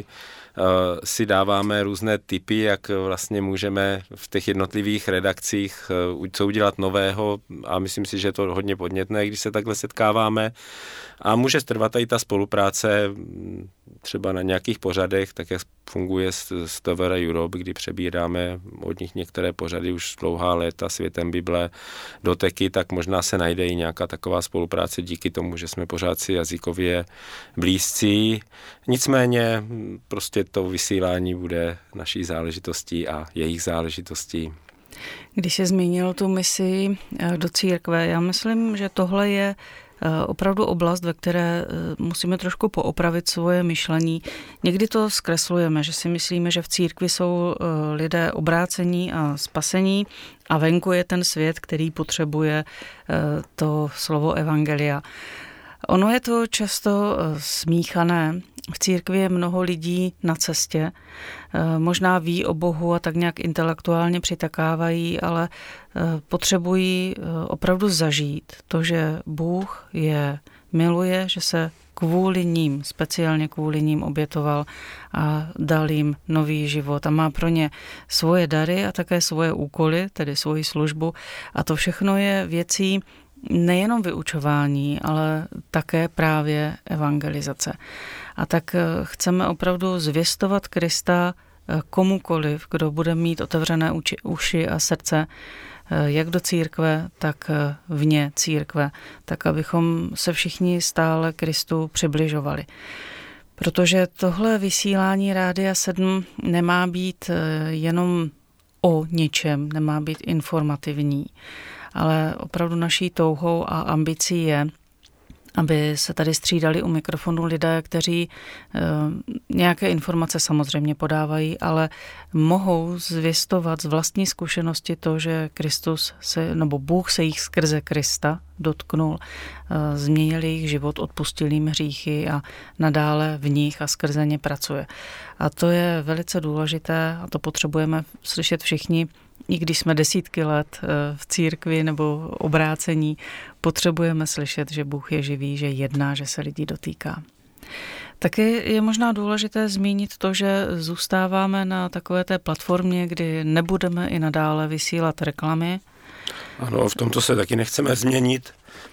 si dáváme různé tipy, jak vlastně můžeme v těch jednotlivých redakcích co udělat nového, a myslím si, že je to hodně podnětné, když se takhle setkáváme. A může trvat i ta spolupráce třeba na nějakých pořadech, tak jak funguje s T V R Europe, kdy přebíráme od nich některé pořady už dlouhá léta, Světem Bible, doteky, tak možná se najde i nějaká taková spolupráce díky tomu, že jsme pořád si jazykově blízcí. Nicméně prostě to vysílání bude naší záležitostí a jejich záležitostí. Když jsi zmínil tu misi do církve, já myslím, že tohle je opravdu oblast, ve které musíme trošku poopravit svoje myšlení. Někdy to zkreslujeme, že si myslíme, že v církvi jsou lidé obrácení a spasení a venku je ten svět, který potřebuje to slovo evangelia. Ono je to často smíchané. V církvi je mnoho lidí na cestě, možná ví o Bohu a tak nějak intelektuálně přitakávají, ale potřebují opravdu zažít to, že Bůh je miluje, že se kvůli ním, speciálně kvůli ním obětoval a dal jim nový život a má pro ně svoje dary a také svoje úkoly, tedy svoji službu, a to všechno je věcí nejenom vyučování, ale také právě evangelizace. A tak chceme opravdu zvěstovat Krista komukoliv, kdo bude mít otevřené uči, uši a srdce, jak do církve, tak vně církve, tak abychom se všichni stále Kristu přibližovali. Protože tohle vysílání Rádia sedm nemá být jenom o ničem, nemá být informativní, ale opravdu naší touhou a ambicí je, aby se tady střídali u mikrofonu lidé, kteří e, nějaké informace samozřejmě podávají, ale mohou zvěstovat z vlastní zkušenosti to, že Kristus se, nebo Bůh se jich skrze Krista dotknul, e, změnil jejich život, odpustil jim hříchy a nadále v nich a skrze ně pracuje. A to je velice důležité a to potřebujeme slyšet všichni, i když jsme desítky let v církvi nebo obrácení, potřebujeme slyšet, že Bůh je živý, že jedná, že se lidí dotýká. Taky je možná důležité zmínit to, že zůstáváme na takové té platformě, kdy nebudeme i nadále vysílat reklamy. Ano, v tomto se taky nechceme změnit.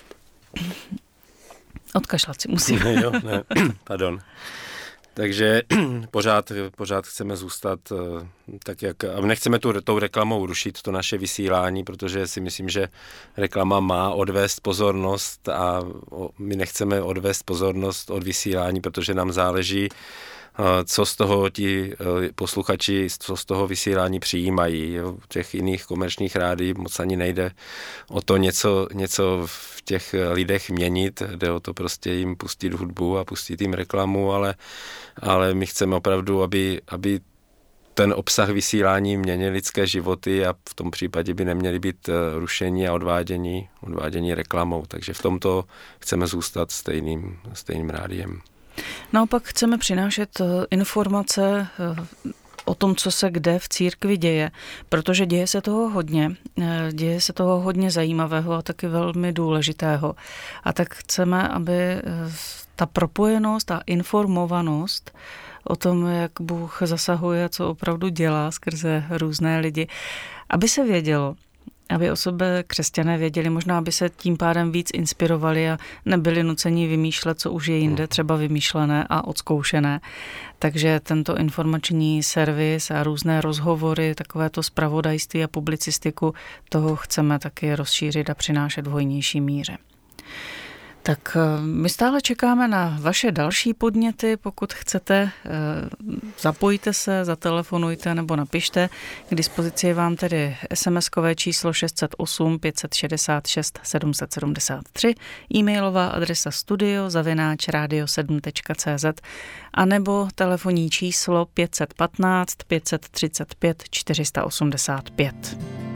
Odkašlat si musím. Ne, jo, ne, pardon. Takže pořád, pořád chceme zůstat tak, jak... A nechceme tu, tou reklamou rušit to naše vysílání, protože si myslím, že reklama má odvést pozornost a my nechceme odvést pozornost od vysílání, protože nám záleží, co z toho ti posluchači, co z toho vysílání přijímají. Jo. V těch jiných komerčních rádií moc ani nejde o to něco, něco v těch lidech měnit, jde o to prostě jim pustit hudbu a pustit jim reklamu, ale, ale my chceme opravdu, aby, aby ten obsah vysílání měnil lidské životy a v tom případě by neměly být rušení a odvádění, odvádění reklamou. Takže v tomto chceme zůstat stejným, stejným rádiem. Naopak chceme přinášet informace o tom, co se kde v církvi děje, protože děje se toho hodně, děje se toho hodně zajímavého a taky velmi důležitého. A tak chceme, aby ta propojenost a informovanost o tom, jak Bůh zasahuje a co opravdu dělá skrze různé lidi, aby se vědělo, aby o sobě křesťané věděli, možná aby se tím pádem víc inspirovali a nebyli nuceni vymýšlet, co už je jinde, třeba vymýšlené a odzkoušené. Takže tento informační servis a různé rozhovory, takovéto zpravodajství a publicistiku, toho chceme taky rozšířit a přinášet v hojnější míře. Tak my stále čekáme na vaše další podněty, pokud chcete, zapojte se, zatelefonujte nebo napište. K dispozici je vám tedy es em eskové číslo šest set osm pět set šedesát šest sedm set sedmdesát tři, e-mailová adresa studio zavináč radio sedm tečka cé zet a nebo telefonní číslo pět set patnáct pět set třicet pět čtyři sta osmdesát pět.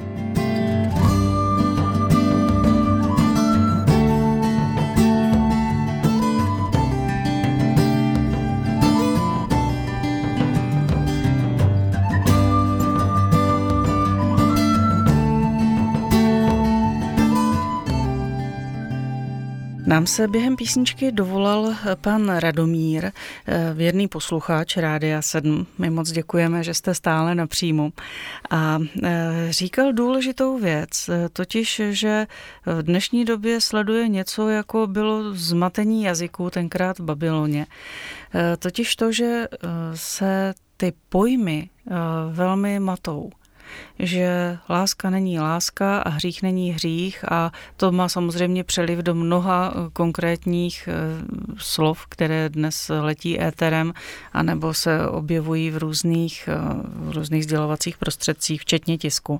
Nám se během písničky dovolal pan Radomír, věrný posluchač Rádia sedm. My moc děkujeme, že jste stále na příjmu. A říkal důležitou věc, totiž, že v dnešní době sleduje něco, jako bylo zmatení jazyků tenkrát v Babyloně. Totiž to, že se ty pojmy velmi matou. Že láska není láska a hřích není hřích a to má samozřejmě přeliv do mnoha konkrétních slov, které dnes letí éterem anebo se objevují v různých, v různých sdělovacích prostředcích, včetně tisku.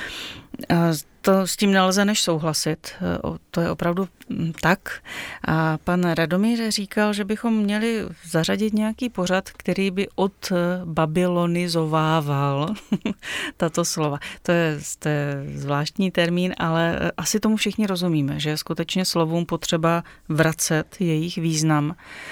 To s tím nelze než souhlasit, to je opravdu tak. A pan Radomír říkal, že bychom měli zařadit nějaký pořad, který by odbabylonizovával tato slova. To je, to je zvláštní termín, ale asi tomu všichni rozumíme, že je skutečně slovům potřeba vracet jejich význam.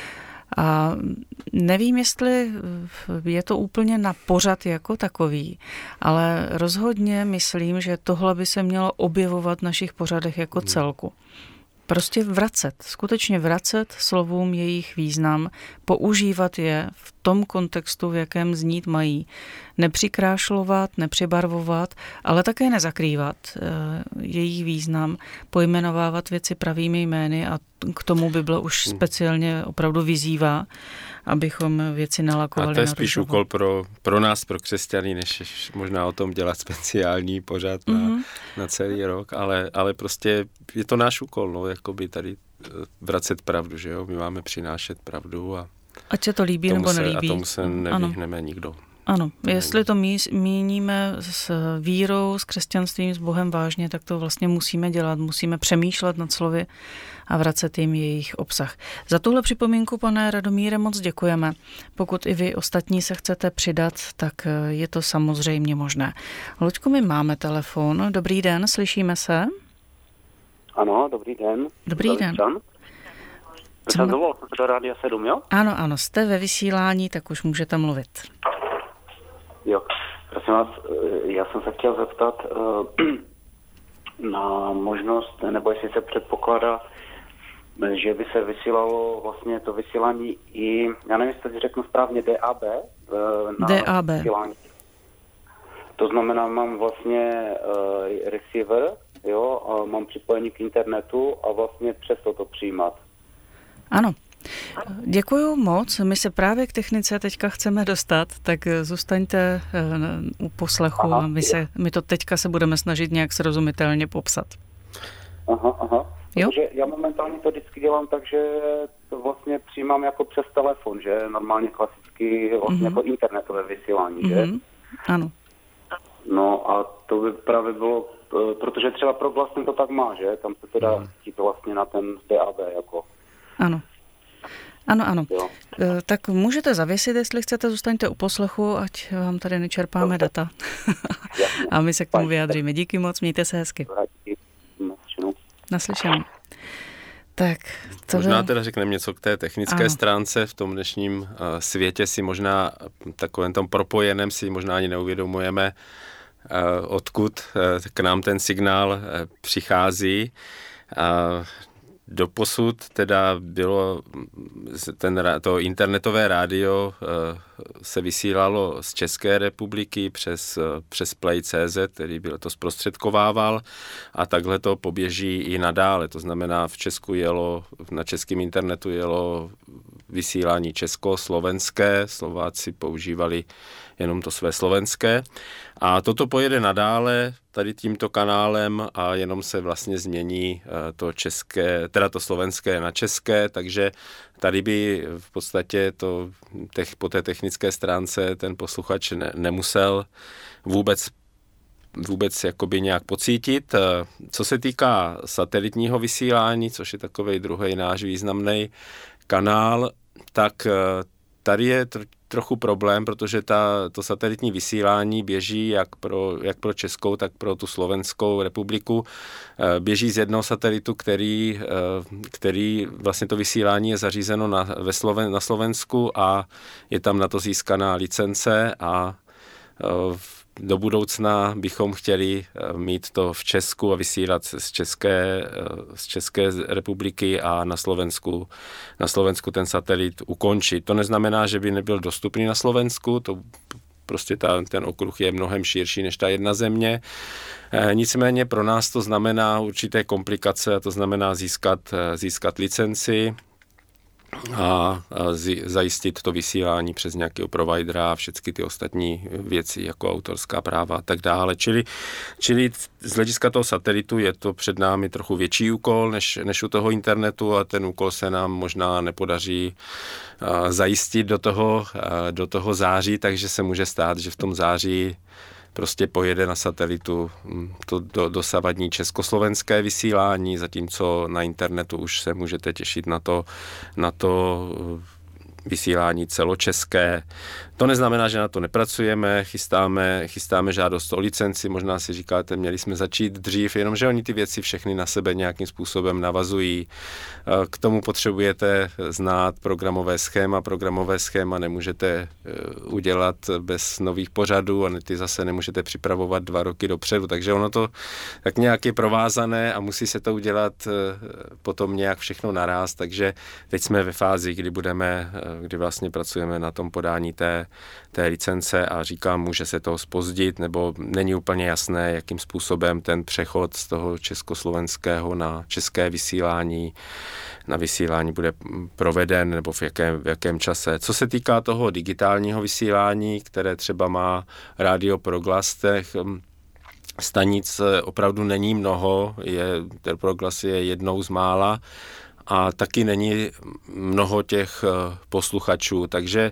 A nevím, jestli je to úplně na pořad jako takový, ale rozhodně myslím, že tohle by se mělo objevovat v našich pořadech jako celku. Prostě vracet, skutečně vracet slovům jejich význam, používat je v tom kontextu, v jakém znít mají. Nepřikrášlovat, nepřibarvovat, ale také nezakrývat e, jejich význam, pojmenovávat věci pravými jmény a k tomu Bible už speciálně opravdu vyzývá, abychom věci nalakovali. A to je spíš úkol pro, pro nás, pro křesťany, než možná o tom dělat speciální pořad na, mm-hmm. na celý rok, ale, ale prostě je to náš úkol, no, jakoby tady vracet pravdu, že jo, my máme přinášet pravdu a ať se to líbí nebo se, nelíbí. A tomu se nevyhneme nikdo. Ano, jestli to mí, míníme s vírou, s křesťanstvím, s Bohem vážně, tak to vlastně musíme dělat. Musíme přemýšlet nad slovy a vracet jim jejich obsah. Za tuhle připomínku, pane Radomíre, moc děkujeme. Pokud i vy ostatní se chcete přidat, tak je to samozřejmě možné. Luďku, my máme telefon. Dobrý den, slyšíme se? Ano, dobrý den. Dobrý Dobrý den. Jsem dovolil, do Rádia sedm, jo? Ano, ano, jste ve vysílání, tak už můžete mluvit. Jo, prosím vás, já jsem se chtěl zeptat na možnost, nebo jestli se předpokládá, že by se vysílalo vlastně to vysílání i, já nevím, jestli řeknu správně, D A B. Na D A B. Vysílání. To znamená, mám vlastně uh, receiver, jo, a mám připojení k internetu a vlastně přes to přijímat. Ano. Děkuju moc. My se právě k technice teďka chceme dostat, tak zůstaňte u poslechu. Aha, my, se, my to teďka se budeme snažit nějak srozumitelně popsat. Aha, aha. Jo? Protože já momentálně to vždycky dělám tak, že to vlastně přijímám jako přes telefon, že normálně klasicky vlastně mm-hmm. jako internetové vysílání, mm-hmm. že? Ano. No a to by právě bylo, protože třeba pro vlastně to tak má, že? Tam se to dá chtít vlastně na ten D A B jako. Ano. Ano, ano. Jo. Tak můžete zavěsit, jestli chcete, zůstaňte u poslechu, ať vám tady nečerpáme data. A my se k tomu vyjádříme. Díky moc, mějte se hezky. Naslyšenou. Tak, to možná by... teda řekneme něco k té technické ano. stránce. V tom dnešním uh, světě si možná takovém tom propojeném si možná ani neuvědomujeme, uh, odkud uh, k nám ten signál uh, přichází. Uh, Doposud teda bylo ten, to internetové rádio se vysílalo z České republiky přes, přes Play tečka cé zet, který byl to zprostředkovával, a takhle to poběží i nadále. To znamená, v Česku jelo, na českém internetu jelo vysílání česko-slovenské, Slováci používali jenom to své slovenské. A toto pojede nadále tady tímto kanálem a jenom se vlastně změní to české, teda to slovenské na české, takže tady by v podstatě to tech, po té technické stránce ten posluchač ne, nemusel vůbec vůbec jakoby nějak pocítit. Co se týká satelitního vysílání, což je takovej druhý náš významný kanál, tak tady je tr- trochu problém, protože ta, to satelitní vysílání běží jak pro, jak pro Českou, tak pro tu Slovenskou republiku. Běží z jednoho satelitu, který, který vlastně to vysílání je zařízeno na, ve Sloven, na Slovensku a je tam na to získaná licence a do budoucna bychom chtěli mít to v Česku a vysílat z České, z České republiky a na Slovensku, na Slovensku ten satelit ukončit. To neznamená, že by nebyl dostupný na Slovensku, to prostě ta, ten okruh je mnohem širší než ta jedna země. Nicméně pro nás to znamená určité komplikace, a to znamená získat, získat licenci a zajistit to vysílání přes nějakého providera a všechny ty ostatní věci, jako autorská práva a tak dále. Čili, čili z hlediska toho satelitu je to před námi trochu větší úkol než, než u toho internetu a ten úkol se nám možná nepodaří zajistit do toho, do toho září, takže se může stát, že v tom září prostě pojede na satelitu to do, dosavadní československé vysílání, zatímco na internetu už se můžete těšit na to, na to vysílání celočeské. To neznamená, že na to nepracujeme, chystáme, chystáme žádost o licenci, možná si říkáte, měli jsme začít dřív, jenomže oni ty věci všechny na sebe nějakým způsobem navazují. K tomu potřebujete znát programové schéma, programové schéma nemůžete udělat bez nových pořadů a ty zase nemůžete připravovat dva roky dopředu, takže ono to tak nějak je provázané a musí se to udělat potom nějak všechno naráz, takže teď jsme ve fázi, kdy budeme, kdy vlastně pracujeme na tom podání té té licence a říkám, může se to zpozdit, nebo není úplně jasné, jakým způsobem ten přechod z toho československého na české vysílání na vysílání bude proveden, nebo v jakém, v jakém čase. Co se týká toho digitálního vysílání, které třeba má Rádio Proglas, těch stanic opravdu není mnoho, je, ten Proglas je jednou z mála, a taky není mnoho těch posluchačů, takže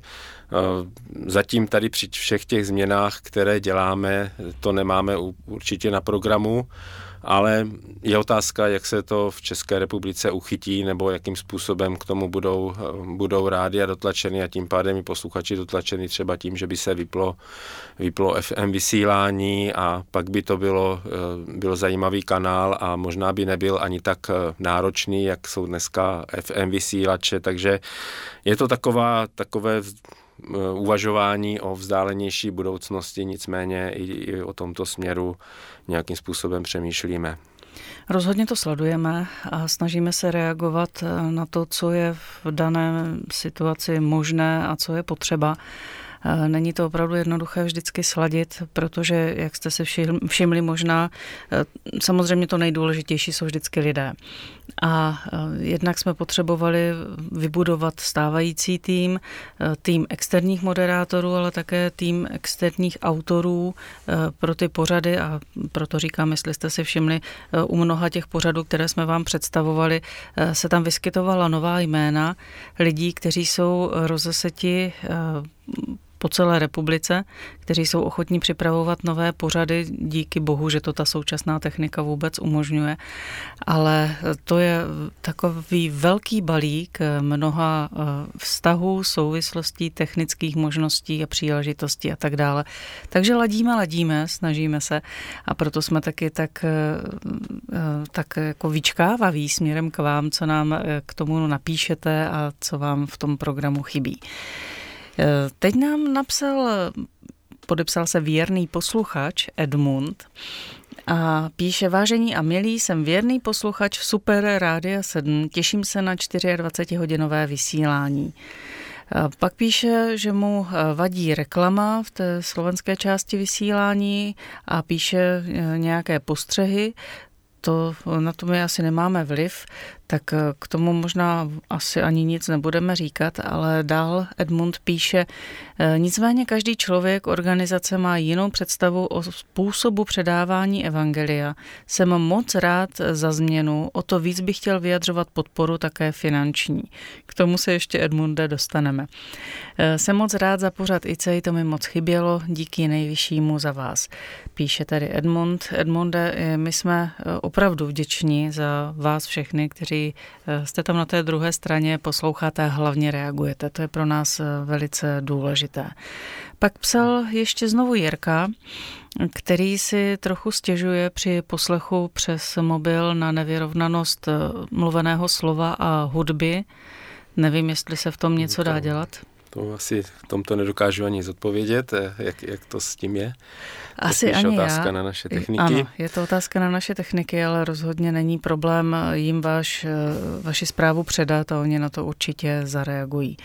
zatím tady při všech těch změnách, které děláme, to nemáme určitě na programu, ale je otázka, jak se to v České republice uchytí, nebo jakým způsobem k tomu budou, budou rádia dotlačeny a tím pádem i posluchači dotlačeny třeba tím, že by se vyplo, vyplo F M vysílání a pak by to bylo, byl zajímavý kanál a možná by nebyl ani tak náročný, jak jsou dneska F M vysílače, takže je to taková, takové uvažování o vzdálenější budoucnosti, nicméně i, i o tomto směru nějakým způsobem přemýšlíme. Rozhodně to sledujeme a snažíme se reagovat na to, co je v dané situaci možné a co je potřeba. Není to opravdu jednoduché vždycky sladit, protože, jak jste si všimli možná, samozřejmě to nejdůležitější jsou vždycky lidé. A jednak jsme potřebovali vybudovat stávající tým, tým externích moderátorů, ale také tým externích autorů pro ty pořady a proto říkám, jestli jste si všimli, u mnoha těch pořadů, které jsme vám představovali, se tam vyskytovala nová jména lidí, kteří jsou rozeseti po celé republice, kteří jsou ochotní připravovat nové pořady, díky bohu, že to ta současná technika vůbec umožňuje. Ale to je takový velký balík mnoha vztahů, souvislostí, technických možností a příležitostí a tak dále. Takže ladíme, ladíme, snažíme se a proto jsme taky tak, tak jako vyčkávaví směrem k vám, co nám k tomu napíšete a co vám v tom programu chybí. Teď nám napsal, podepsal se věrný posluchač Edmund a píše: vážení a milí, jsem věrný posluchač Super Rádia sedm, těším se na dvacetičtyřhodinové vysílání. Pak píše, že mu vadí reklama v té slovenské části vysílání a píše nějaké postřehy. To, na to my asi nemáme vliv, tak k tomu možná asi ani nic nebudeme říkat, ale dál Edmund píše: nicméně každý člověk, organizace má jinou představu o způsobu předávání evangelia. Jsem moc rád za změnu, o to víc bych chtěl vyjadřovat podporu také finanční. K tomu se ještě, Edmunde, dostaneme. Jsem moc rád za pořad I C I, to mi moc chybělo, díky nejvyššímu za vás. Píše tady Edmund. Edmunde, my jsme opravdu vděční za vás všechny, kteří jste tam na té druhé straně, posloucháte a hlavně reagujete. To je pro nás velice důležité. Pak psal ještě znovu Jirka, který si trochu stěžuje při poslechu přes mobil na nevyrovnanost mluveného slova a hudby. Nevím, jestli se v tom něco dá dělat. To asi v tomto nedokážu ani zodpovědět, jak, jak to s tím je. Asi je ani otázka já. na naše techniky. Ano, je to otázka na naše techniky, ale rozhodně není problém jim váš, vaši zprávu předat a oni na to určitě zareagují.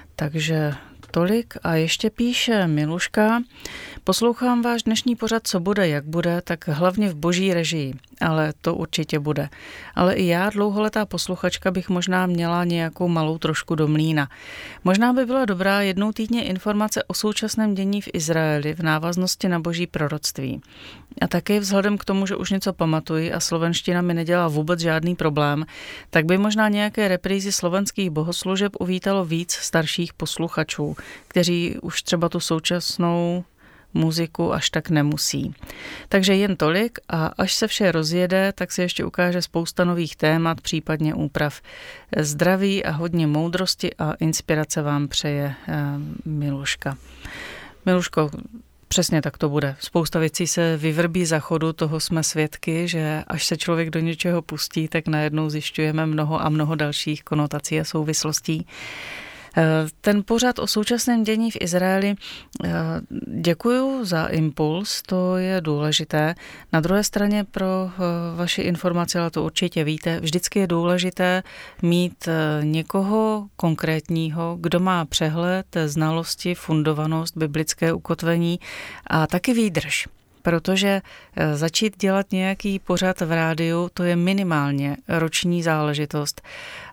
Takže tolik. A ještě píše Miluška: poslouchám váš dnešní pořad, co bude, jak bude, tak hlavně v boží režii, ale to určitě bude. Ale i já, dlouholetá posluchačka, bych možná měla nějakou malou trošku do mlýna. Možná by byla dobrá jednou týdně informace o současném dění v Izraeli v návaznosti na boží proroctví. A taky vzhledem k tomu, že už něco pamatuji a slovenština mi nedělá vůbec žádný problém, tak by možná nějaké reprízy slovenských bohoslužeb uvítalo víc starších posluchačů, kteří už třeba tu současnou muziku až tak nemusí. Takže jen tolik a až se vše rozjede, tak se ještě ukáže spousta nových témat, případně úprav. Zdraví a hodně moudrosti a inspirace vám přeje Miluška. Miluško, přesně tak to bude. Spousta věcí se vyvrbí za chodu, toho jsme svědky, že až se člověk do něčeho pustí, tak najednou zjišťujeme mnoho a mnoho dalších konotací a souvislostí. Ten pořad o současném dění v Izraeli, děkuju za impuls, to je důležité. Na druhé straně pro vaši informaci, ale to určitě víte, vždycky je důležité mít někoho konkrétního, kdo má přehled, znalosti, fundovanost, biblické ukotvení a taky výdrž. Protože začít dělat nějaký pořad v rádiu, to je minimálně roční záležitost.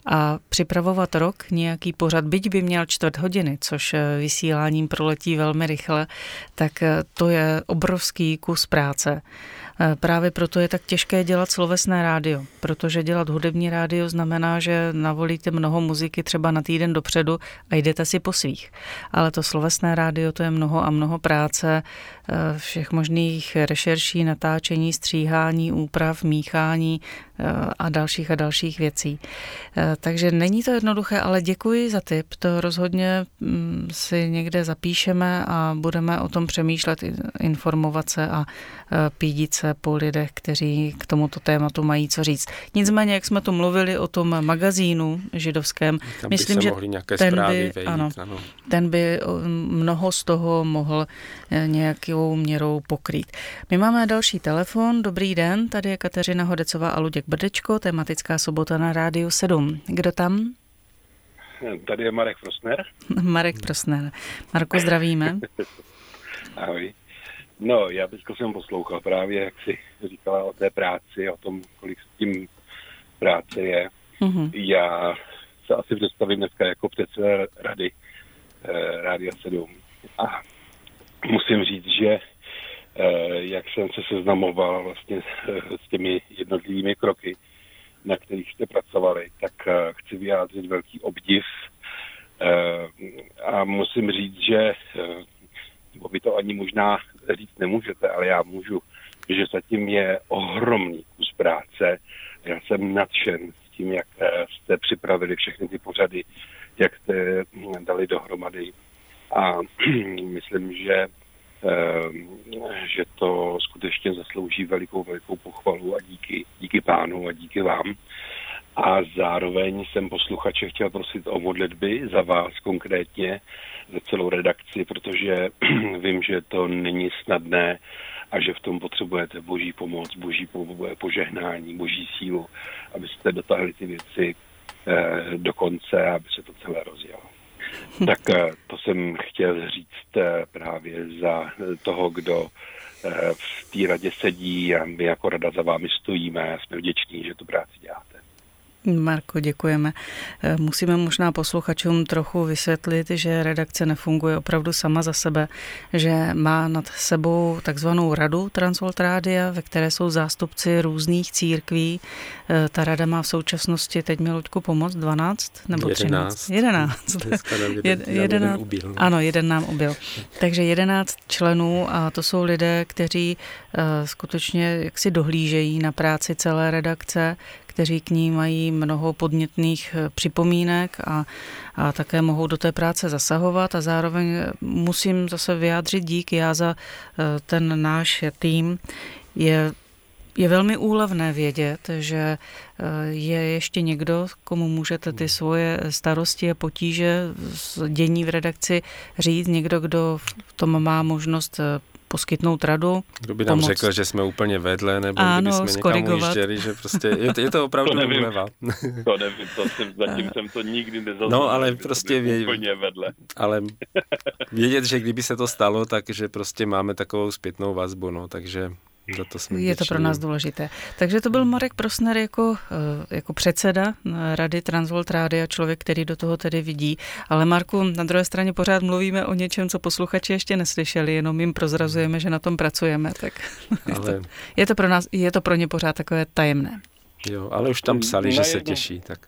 A připravovat rok nějaký pořad, byť by měl čtvrt hodiny, což vysíláním proletí velmi rychle, tak to je obrovský kus práce. Právě proto je tak těžké dělat slovesné rádio, protože dělat hudební rádio znamená, že navolíte mnoho muziky třeba na týden dopředu a jdete si po svých. Ale to slovesné rádio, to je mnoho a mnoho práce, všech možných rešerší, natáčení, stříhání, úprav, míchání a dalších a dalších věcí. Takže není to jednoduché, ale děkuji za tip. To rozhodně si někde zapíšeme a budeme o tom přemýšlet, informovat se a pídit se po lidech, kteří k tomuto tématu mají co říct. Nicméně, jak jsme tu mluvili o tom magazínu židovském, tam myslím, že ten by, vejít, ano, ano. ten by mnoho z toho mohl nějakou měrou pokrýt. My máme další telefon. Dobrý den, tady je Kateřina Hodecová a Luděk Brdečko, tematická sobota na Rádiu sedm. Kdo tam? Tady je Marek Prosner. Marek Prosner. Marko, zdravíme. Ahoj. No, já teďko jsem poslouchal právě, jak jsi říkala o té práci, o tom, kolik s tím práce je. Mm-hmm. Já se asi představím dneska jako předseda rady eh, Rádia sedm. A musím říct, že eh, jak jsem se seznamoval vlastně s těmi jednotlivými kroky, na kterých jste pracovali, tak eh, chci vyjádřit velký obdiv eh, a musím říct, že eh, bo vy to ani možná říct nemůžete, ale já můžu, že zatím je ohromný kus práce. Já jsem nadšen s tím, jak jste připravili všechny ty pořady, jak jste dali dohromady. A myslím, že, že to skutečně zaslouží velikou, velikou pochvalu a díky, díky pánu a díky vám. A zároveň jsem posluchače chtěl prosit o modlitby za vás konkrétně, za celou redakci, protože vím, že to není snadné a že v tom potřebujete boží pomoc, boží požehnání, boží sílu, abyste dotáhli ty věci eh, do konce, aby se to celé rozjelo. Tak eh, to jsem chtěl říct eh, právě za toho, kdo eh, v té radě sedí a my jako rada za vámi stojíme a jsme vděční, že tu práci děláte. Marko, děkujeme. Musíme možná posluchačům trochu vysvětlit, že redakce nefunguje opravdu sama za sebe, že má nad sebou takzvanou radu Transworld Rádia, ve které jsou zástupci různých církví. Ta rada má v současnosti, teď mi Luďku pomoct, dvanáct nebo třináct? jedenáct. jedenáct. Ano, jeden nám ubyl. Takže jedenáct členů a to jsou lidé, kteří uh, skutečně jaksi dohlížejí na práci celé redakce, kteří k ní mají mnoho podnětných připomínek a, a také mohou do té práce zasahovat a zároveň musím zase vyjádřit dík já za ten náš tým. Je, je velmi úlevné vědět, že je ještě někdo, komu můžete ty svoje starosti a potíže z dění v redakci říct, někdo, kdo v tom má možnost poskytnout radu. Kdo by nám pomoct. Řekl, že jsme úplně vedle, nebo ano, kdyby jsme někam ujížděli, že prostě je, je to opravdu to nevím, úleva. To nevím, to jsem, zatím jsem to nikdy nezaznal. No, ale prostě vědět, úplně vedle. Ale vědět, že kdyby se to stalo, takže prostě máme takovou zpětnou vazbu, no, takže za to jsme je to pro nás důležité. Takže to byl Marek Prosner jako, jako předseda rady Transworld Rádia, člověk, který do toho tedy vidí. Ale Marku, na druhé straně pořád mluvíme o něčem, co posluchači ještě neslyšeli, jenom jim prozrazujeme, že na tom pracujeme. Tak ale... je, to, je to pro nás, je to pro ně pořád takové tajemné. Jo, ale už tam psali, že se těší, tak.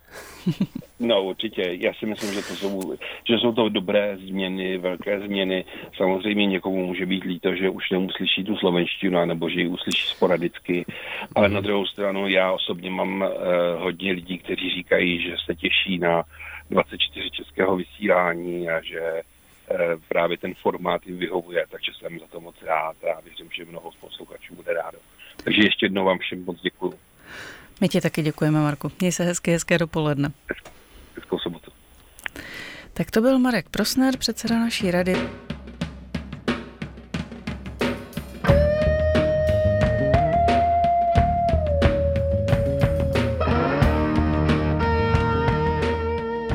No určitě, já si myslím, že to jsou, že jsou to dobré změny, velké změny. Samozřejmě někomu může být líto, že už neuslyší tu slovenštinu, nebo že ji uslyší sporadicky, ale na druhou stranu já osobně mám uh, hodně lidí, kteří říkají, že se těší na dvacet čtyři českého vysílání a že uh, právě ten formát jim vyhovuje, takže jsem za to moc rád a věřím, že mnoho posluchačů bude rádo. Takže ještě jednou vám všem moc děkuju. My ti taky děkujeme, Marku. Měj se hezky, hezké dopoledne. Hezkou sobotu. Tak to byl Marek Prosner, předseda naší rady.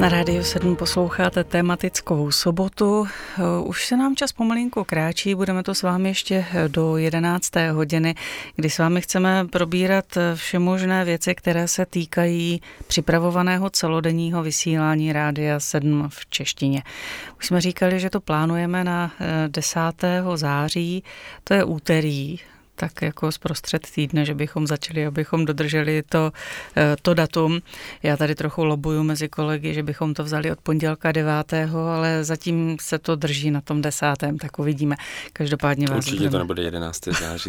Na Rádiu sedm posloucháte tematickou sobotu. Už se nám čas pomalinku kráčí, budeme to s vámi ještě do jedenácté hodiny, kdy s vámi chceme probírat všemožné věci, které se týkají připravovaného celodenního vysílání Rádia sedm v češtině. Už jsme říkali, že to plánujeme na desátého září, to je úterý, tak jako zprostřed týdne, že bychom začali, abychom dodrželi to, to datum. Já tady trochu lobuju mezi kolegy, že bychom to vzali od pondělka devátého, ale zatím se to drží na tom desátém, tak uvidíme. Každopádně vás Určitě budeme... to nebude jedenáctého září.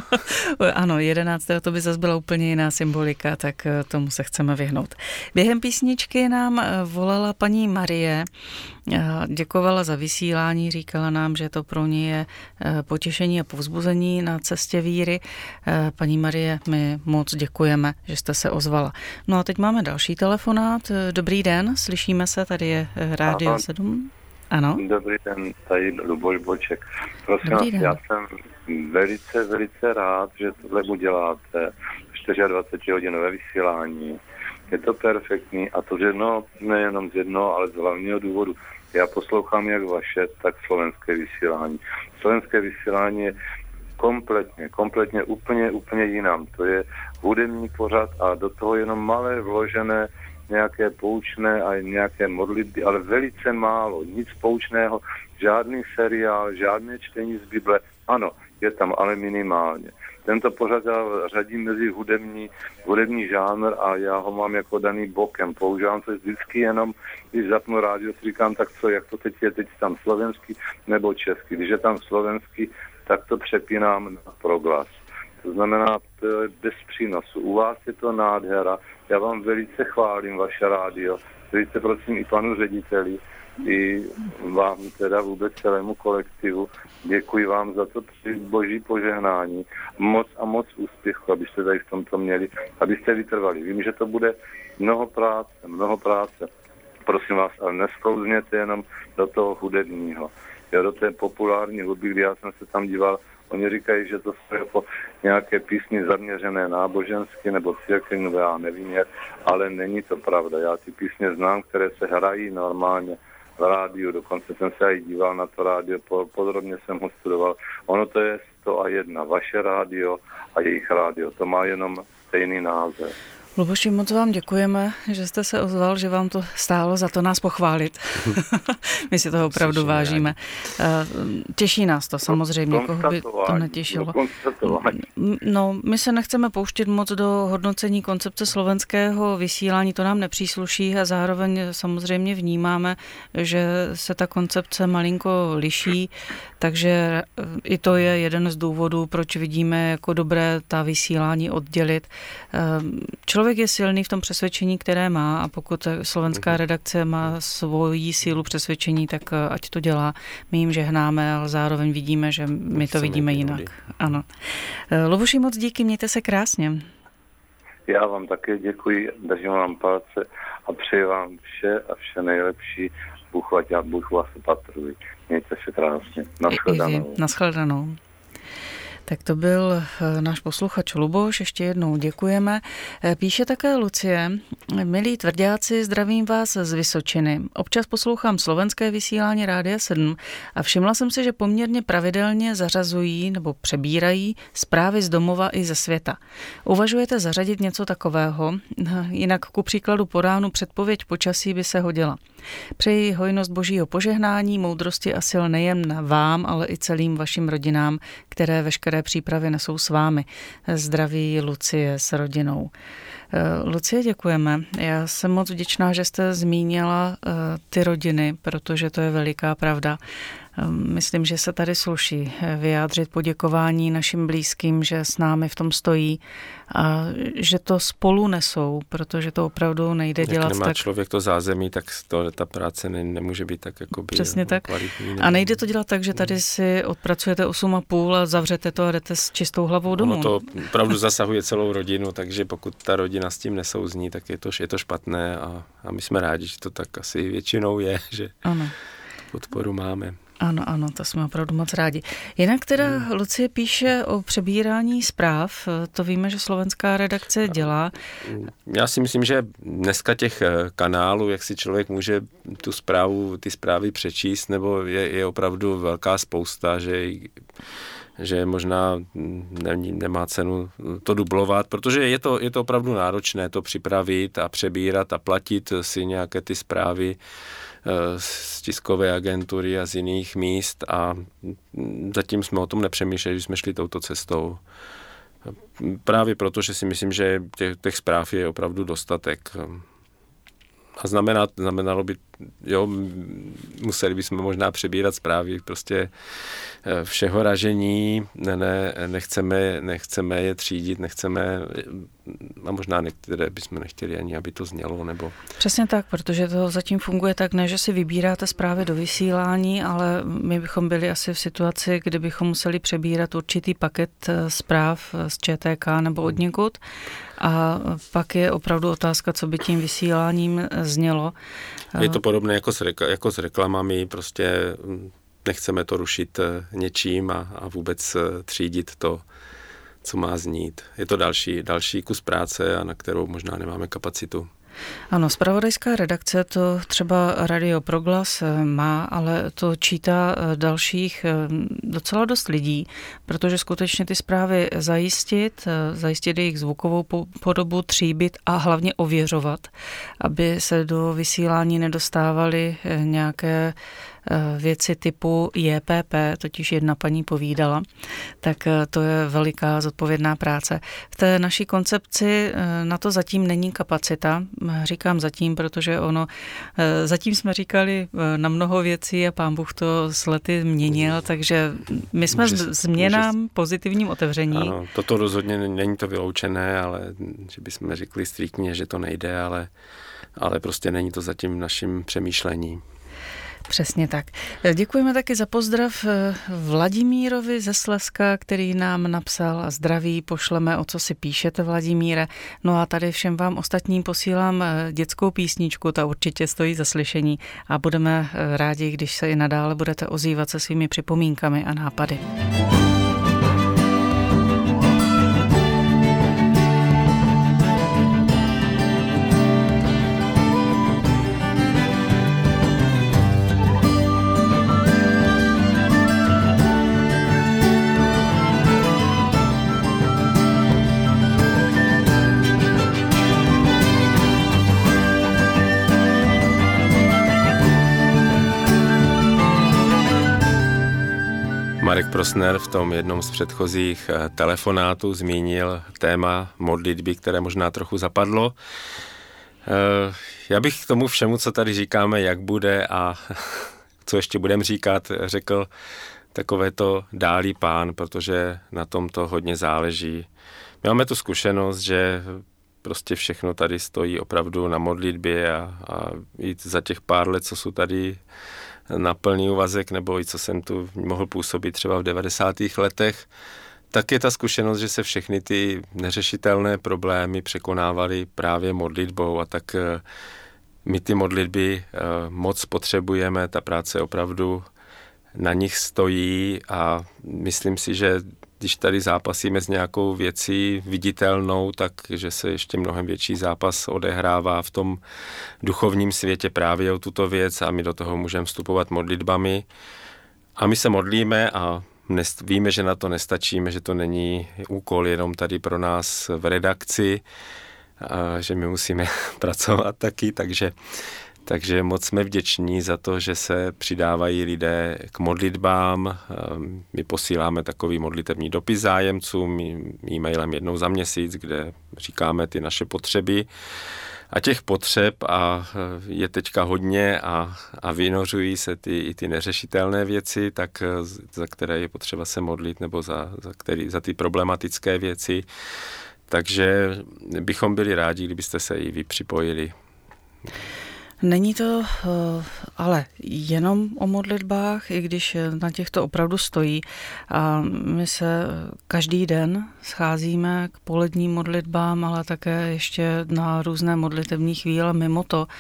Ano, jedenáctého to by zase byla úplně jiná symbolika, tak tomu se chceme vyhnout. Během písničky nám volala paní Marie, děkovala za vysílání, říkala nám, že to pro ní je potěšení a povzbuzení na cestě víry. Paní Marie, my moc děkujeme, že jste se ozvala. No a teď máme další telefonát. Dobrý den, slyšíme se, tady je Rádio Aha. sedm. Ano. Dobrý den, tady Luboš Boček. Prosím vás, já jsem velice, velice rád, že tohle uděláte dvacet čtyři hodinové vysílání. Je to perfektní a to z jednoho, nejenom z jednoho, ale z hlavního důvodu. Já poslouchám jak vaše, tak slovenské vysílání. Slovenské vysílání je kompletně, kompletně úplně, úplně jinam. To je hudební pořad a do toho jenom malé vložené nějaké poučné a nějaké modlitby, ale velice málo, nic poučného, žádný seriál, žádné čtení z Bible. Ano, je tam, ale minimálně. Tento pořad já řadím mezi hudební, hudební žánr a já ho mám jako daný bokem. Používám to vždycky jenom, když zapnu rádio, si říkám, tak co, jak to teď je, teď tam slovenský nebo český. Když je tam slovenský, tak to přepínám na proglas. To znamená, to je bez přínosu. U vás je to nádhera. Já vám velice chválím vaše rádio. Velice prosím i panu řediteli, i vám teda vůbec celému kolektivu. Děkuji vám za to boží požehnání. Moc a moc úspěchu, abyste tady v tomto měli, abyste vytrvali. Vím, že to bude mnoho práce, mnoho práce. Prosím vás, ale nesklouzněte jenom do toho hudebního. Já do té populární hudby, kdy já jsem se tam díval, oni říkají, že to jsou jako nějaké písně zaměřené nábožensky nebo církevní, já nevím jak, ale není to pravda. Já ty písně znám, které se hrají normálně v rádiu, dokonce jsem se i díval na to rádio, podrobně jsem ho studoval. Ono to je sto a jedna, vaše rádio a jejich rádio, to má jenom stejný název. Luboši, moc vám děkujeme, že jste se ozval, že vám to stálo za to nás pochválit. My si toho opravdu Slyším, vážíme. Těší nás to samozřejmě, koho by to netěšilo. No, my se nechceme pouštět moc do hodnocení koncepce slovenského vysílání, to nám nepřísluší a zároveň samozřejmě vnímáme, že se ta koncepce malinko liší, takže i to je jeden z důvodů, proč vidíme jako dobré ta vysílání oddělit. Člověk Člověk je silný v tom přesvědčení, které má a pokud slovenská redakce má svoji sílu přesvědčení, tak ať to dělá. My jim žehnáme, ale zároveň vidíme, že my to vidíme jinak. Ano. Luboši, moc díky, mějte se krásně. Já vám také děkuji, držím vám palce a přeji vám vše a vše nejlepší. Bůh vás, Bůh vás opatruje. Mějte se krásně. Naschledanou. Naschledanou. Tak to byl náš posluchač Luboš, ještě jednou děkujeme. Píše také Lucie: milí tvrďáci, zdravím vás z Vysočiny. Občas poslouchám slovenské vysílání Rádia sedm a všimla jsem si, že poměrně pravidelně zařazují nebo přebírají zprávy z domova i ze světa. Uvažujete zařadit něco takového? Jinak ku příkladu po ránu předpověď počasí by se hodila. Přeji hojnost božího požehnání, moudrosti a sil nejen vám, ale i celým vašim rodinám, které veškeré přípravy nesou s vámi. Zdraví Lucie s rodinou. Lucie, děkujeme. Já jsem moc vděčná, že jste zmínila ty rodiny, protože to je veliká pravda. Myslím, že se tady sluší vyjádřit poděkování našim blízkým, že s námi v tom stojí a že to spolu nesou, protože to opravdu nejde Jak dělat nemá tak. člověk to zázemí, tak to, ta práce ne, nemůže být tak jako by Přesně tak. kvalitní. A nejde to dělat tak, že tady si odpracujete osm a půl a zavřete to a jdete s čistou hlavou domů. Ono to opravdu zasahuje celou rodinu, takže pokud ta rodina s tím nesouzní, tak je to, je to špatné a, a my jsme rádi, že to tak asi většinou je, že ano. podporu máme. Ano, ano, to jsme opravdu moc rádi. Jinak teda hmm. Lucie píše o přebírání zpráv, to víme, že slovenská redakce dělá. Já si myslím, že dneska těch kanálů, jak si člověk může tu zprávu, ty zprávy přečíst, nebo je, je opravdu velká spousta, že že možná ne, nemá cenu to dublovat, protože je to, je to opravdu náročné to připravit a přebírat a platit si nějaké ty zprávy z tiskové agentury a z jiných míst a zatím jsme o tom nepřemýšleli, že jsme šli touto cestou. Právě proto, že si myslím, že těch, těch zpráv je opravdu dostatek. A znamená, znamenalo by, jo, museli bychom možná přebírat zprávy prostě všeho ražení, ne, ne, nechceme, nechceme je třídit, nechceme, a možná některé bychom nechtěli ani, aby to znělo, nebo... Přesně tak, protože to zatím funguje tak, ne, že si vybíráte zprávy do vysílání, ale my bychom byli asi v situaci, kdy bychom museli přebírat určitý paket zpráv z ČTK nebo odněkud. A pak je opravdu otázka, co by tím vysíláním znělo. Je to podobné jako s, rek- jako s reklamami, prostě nechceme to rušit něčím a, a vůbec třídit to, co má znít. Je to další, další kus práce, a na kterou možná nemáme kapacitu. Ano, zpravodajská redakce to třeba Radio Proglas má, ale to čítá dalších docela dost lidí, protože skutečně ty zprávy zajistit, zajistit jejich zvukovou podobu, tříbit a hlavně ověřovat, aby se do vysílání nedostávaly nějaké věci typu J P P, totiž jedna paní povídala, tak to je veliká zodpovědná práce. V té naší koncepci na to zatím není kapacita. Říkám zatím, protože ono, zatím jsme říkali na mnoho věcí a pán Bůh to s lety měnil, takže my jsme může, změnám může, pozitivním otevření. Ano, toto rozhodně není to vyloučené, ale že bychom řekli striktně, že to nejde, ale, ale prostě není to zatím naším přemýšlení. Přesně tak. Děkujeme taky za pozdrav Vladimírovi ze Slezska, který nám napsal a zdraví. Pošleme, o co si píšete, Vladimíre. No a tady všem vám ostatním posílám dětskou písničku, ta určitě stojí za slyšení a budeme rádi, když se i nadále budete ozývat se svými připomínkami a nápady. Marek Prosner v tom jednom z předchozích telefonátů zmínil téma modlitby, které možná trochu zapadlo. Já bych k tomu všemu, co tady říkáme, jak bude a co ještě budeme říkat, řekl takové to dálí Pán, protože na tom to hodně záleží. My máme tu zkušenost, že prostě všechno tady stojí opravdu na modlitbě a, a i za těch pár let, co jsou tady na plný úvazek, nebo i co jsem tu mohl působit třeba v devadesátých letech, tak je ta zkušenost, že se všechny ty neřešitelné problémy překonávaly právě modlitbou, a tak my ty modlitby moc potřebujeme, ta práce opravdu na nich stojí a myslím si, že když tady zápasíme s nějakou věcí viditelnou, tak že se ještě mnohem větší zápas odehrává v tom duchovním světě právě o tuto věc a my do toho můžeme vstupovat modlitbami. A my se modlíme a nest, víme, že na to nestačíme, že to není úkol jenom tady pro nás v redakci, a že my musíme pracovat taky, takže Takže moc jsme vděční za to, že se přidávají lidé k modlitbám. My posíláme takový modlitební dopis zájemcům e-mailem jednou za měsíc, kde říkáme ty naše potřeby. A těch potřeb a je teďka hodně a, a vynořují se ty, i ty neřešitelné věci, tak za které je potřeba se modlit, nebo za, za, který, za ty problematické věci. Takže bychom byli rádi, kdybyste se i vy připojili. Není to ale jenom o modlitbách, i když na těchto opravdu stojí. A my se každý den scházíme k poledním modlitbám, ale také ještě na různé modlitební chvíle mimo to.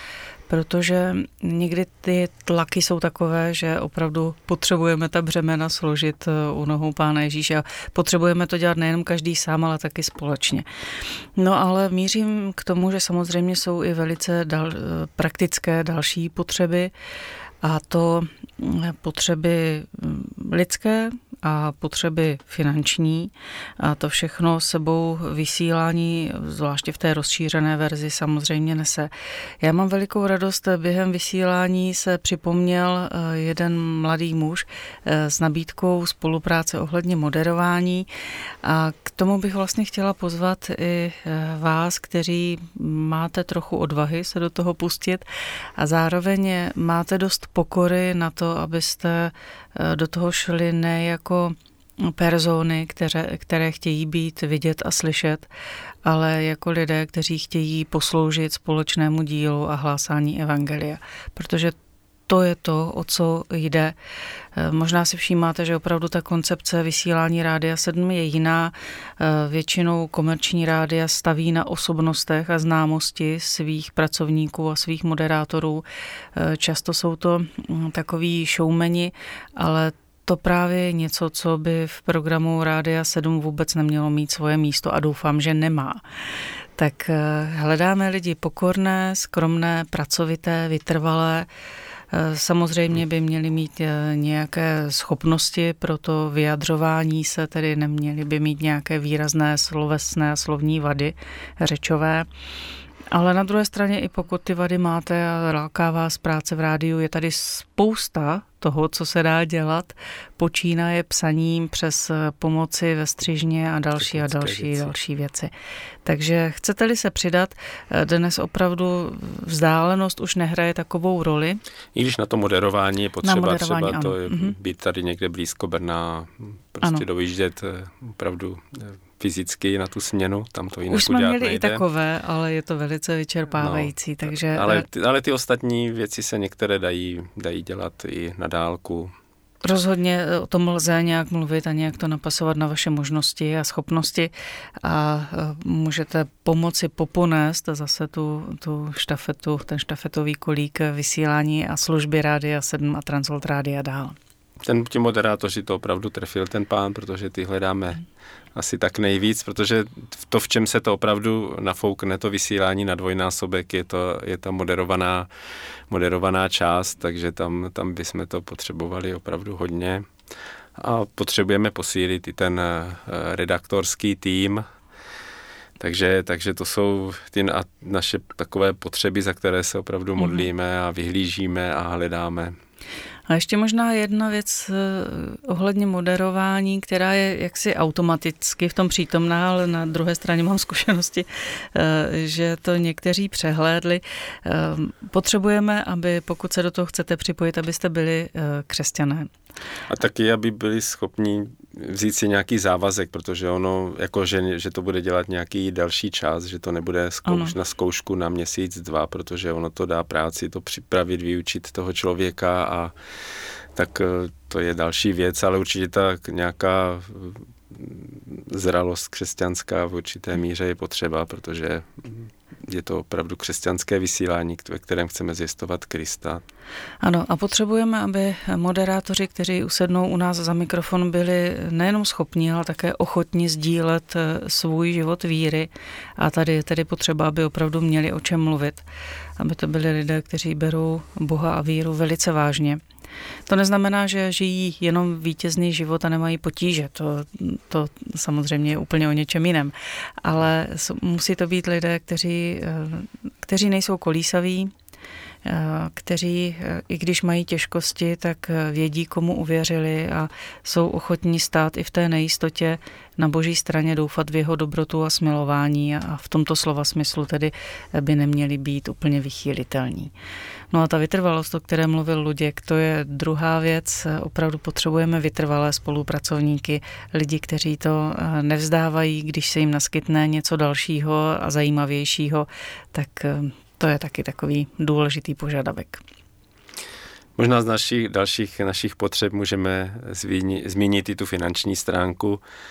protože někdy ty tlaky jsou takové, že opravdu potřebujeme ta břemena složit u nohou Pána Ježíše a potřebujeme to dělat nejenom každý sám, ale taky společně. No ale mířím k tomu, že samozřejmě jsou i velice dal, praktické další potřeby, a to potřeby lidské a potřeby finanční. A to všechno sebou vysílání, zvláště v té rozšířené verzi, samozřejmě nese. Já mám velikou radost, během vysílání se připomněl jeden mladý muž s nabídkou spolupráce ohledně moderování a k tomu bych vlastně chtěla pozvat i vás, kteří máte trochu odvahy se do toho pustit a zároveň máte dost pokory na to, abyste do toho šli ne jako persony, které, které chtějí být vidět a slyšet, ale jako lidé, kteří chtějí posloužit společnému dílu a hlásání evangelia. Protože to je to, o co jde. Možná si všímáte, že opravdu ta koncepce vysílání Rádia sedm je jiná. Většinou komerční rádia staví na osobnostech a známosti svých pracovníků a svých moderátorů. Často jsou to takoví showmeni, ale to právě je něco, co by v programu Rádia sedm vůbec nemělo mít svoje místo a doufám, že nemá. Tak hledáme lidi pokorné, skromné, pracovité, vytrvalé. Samozřejmě by měli mít nějaké schopnosti pro to vyjadřování se, tedy neměli by mít nějaké výrazné slovesné a slovní vady řečové. Ale na druhé straně, i pokud ty vady máte a láká vás práce v rádiu, je tady spousta toho, co se dá dělat, počínaje psaním přes pomoci ve střižně a další a další věci. další věci. Takže chcete-li se přidat, dnes opravdu vzdálenost už nehraje takovou roli. I když na to moderování je potřeba na moderování, třeba to je, být tady někde blízko Brna, prostě ano. dojíždět opravdu fyzicky na tu směnu, tam to jinak už jsme udělat měli nejde. I takové, ale je to velice vyčerpávající. No, takže... ale, ty, ale ty ostatní věci se některé dají, dají dělat i na dálku. Rozhodně o tom lze nějak mluvit a nějak to napasovat na vaše možnosti a schopnosti a můžete pomoci poponést zase tu, tu štafetu, ten štafetový kolík vysílání a služby Rádia sedm a Transworld Rádia dál. Ten, ti moderátoři to opravdu trefil ten pán, protože ty hledáme asi tak nejvíc, protože to, v čem se to opravdu nafoukne, to vysílání na dvojnásobek, je, to, je ta moderovaná, moderovaná část, takže tam, tam bychom to potřebovali opravdu hodně. A potřebujeme posílit i ten redaktorský tým, takže, takže to jsou ty naše takové potřeby, za které se opravdu modlíme a vyhlížíme a hledáme. A ještě možná jedna věc ohledně moderování, která je jaksi automaticky v tom přítomná, ale na druhé straně mám zkušenosti, že to někteří přehlédli. Potřebujeme, aby pokud se do toho chcete připojit, abyste byli křesťané. A taky, aby byli schopni vzít si nějaký závazek, protože ono, jako že, že to bude dělat nějaký další čas, že to nebude zkouš, na zkoušku na měsíc, dva, protože ono to dá práci, to připravit, vyučit toho člověka a tak to je další věc, ale určitě tak nějaká zralost křesťanská v určité míře je potřeba, protože je to opravdu křesťanské vysílání, ve kterém chceme zjistovat Krista. Ano, a potřebujeme, aby moderátoři, kteří usednou u nás za mikrofon, byli nejenom schopni, ale také ochotni sdílet svůj život víry. A tady je tedy potřeba, aby opravdu měli o čem mluvit. Aby to byli lidé, kteří berou Boha a víru velice vážně. To neznamená, že žijí jenom vítězný život a nemají potíže. To, to samozřejmě je úplně o něčem jiném. Ale musí to být lidé, kteří, kteří nejsou kolísaví, kteří, i když mají těžkosti, tak vědí, komu uvěřili a jsou ochotní stát i v té nejistotě na Boží straně, doufat v jeho dobrotu a smilování a v tomto slova smyslu tedy by neměli být úplně vychýlitelní. No a ta vytrvalost, o které mluvil Luděk, to je druhá věc. Opravdu potřebujeme vytrvalé spolupracovníky, lidi, kteří to nevzdávají, když se jim naskytne něco dalšího a zajímavějšího, tak to je taky takový důležitý požadavek. Možná z našich dalších našich potřeb můžeme zmínit, zmínit i tu finanční stránku.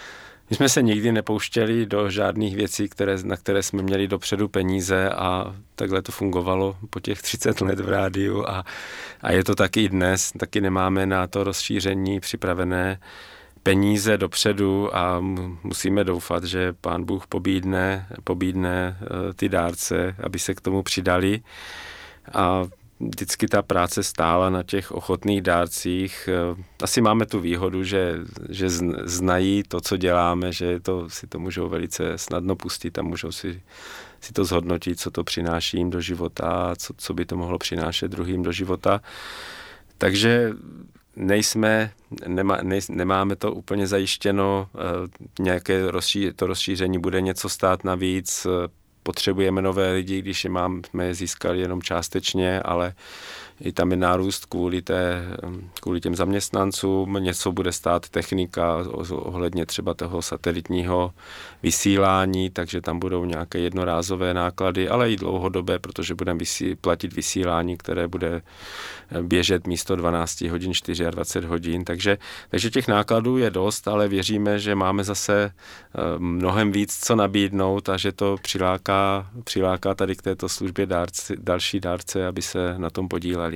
My jsme se nikdy nepouštěli do žádných věcí, které, na které jsme měli dopředu peníze a takhle to fungovalo po těch třicet let v rádiu a, a je to taky i dnes. Taky nemáme na to rozšíření připravené peníze dopředu a musíme doufat, že Pán Bůh pobídne, pobídne ty dárce, aby se k tomu přidali. A vždycky ta práce stála na těch ochotných dárcích. Asi máme tu výhodu, že, že znají to, co děláme, že to, si to můžou velice snadno pustit a můžou si, si to zhodnotit, co to přináší jim do života, co, co by to mohlo přinášet druhým do života. Takže nejsme, nemá, nej, nemáme to úplně zajištěno, nějaké rozší, to rozšíření bude něco stát navíc, potřebujeme nové lidi, když je máme je získali jenom částečně, ale i tam je nárůst kvůli, té, kvůli těm zaměstnancům, něco bude stát technika ohledně třeba toho satelitního vysílání, takže tam budou nějaké jednorázové náklady, ale i dlouhodobé, protože budeme vysí, platit vysílání, které bude běžet místo dvanáct hodin, dvacet čtyři hodin, takže, takže těch nákladů je dost, ale věříme, že máme zase mnohem víc co nabídnout a že to přiláká, přiláká tady k této službě dárci, další dárce, aby se na tom podíleli.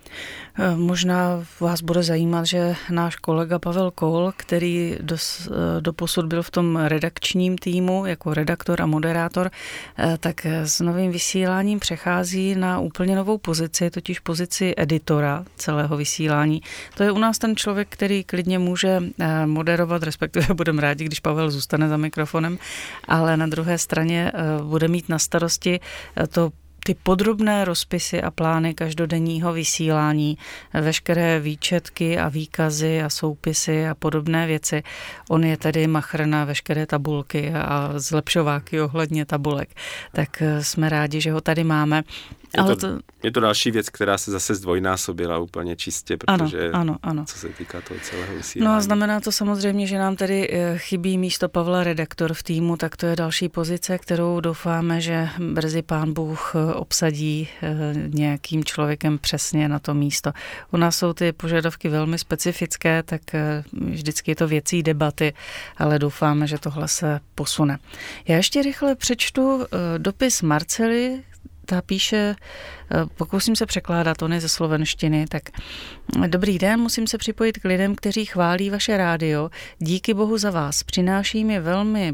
Možná vás bude zajímat, že náš kolega Pavel Kohl, který dos, doposud byl v tom redakčním týmu jako redaktor a moderátor, tak s novým vysíláním přechází na úplně novou pozici, totiž pozici editora celého vysílání. To je u nás ten člověk, který klidně může moderovat, respektive budeme rádi, když Pavel zůstane za mikrofonem, ale na druhé straně bude mít na starosti to ty podrobné rozpisy a plány každodenního vysílání, veškeré výčetky a výkazy a soupisy a podobné věci. On je tedy machr na veškeré tabulky a zlepšováky ohledně tabulek. Tak jsme rádi, že ho tady máme. Je to, to, je to další věc, která se zase zdvojnásobila úplně čistě, protože ano, ano, ano. co se týká toho celého vysílání. No a znamená to samozřejmě, že nám tady chybí místo Pavla redaktor v týmu, tak to je další pozice, kterou doufáme, že brzy Pán Bůh obsadí nějakým člověkem přesně na to místo. U nás jsou ty požadavky velmi specifické, tak vždycky je to věcí debaty, ale doufáme, že tohle se posune. Já ještě rychle přečtu dopis Marcely. Ta píše, pokusím se překládat, on je ze slovenštiny, tak dobrý den, musím se připojit k lidem, kteří chválí vaše rádio. Díky Bohu za vás. Přináší mi velmi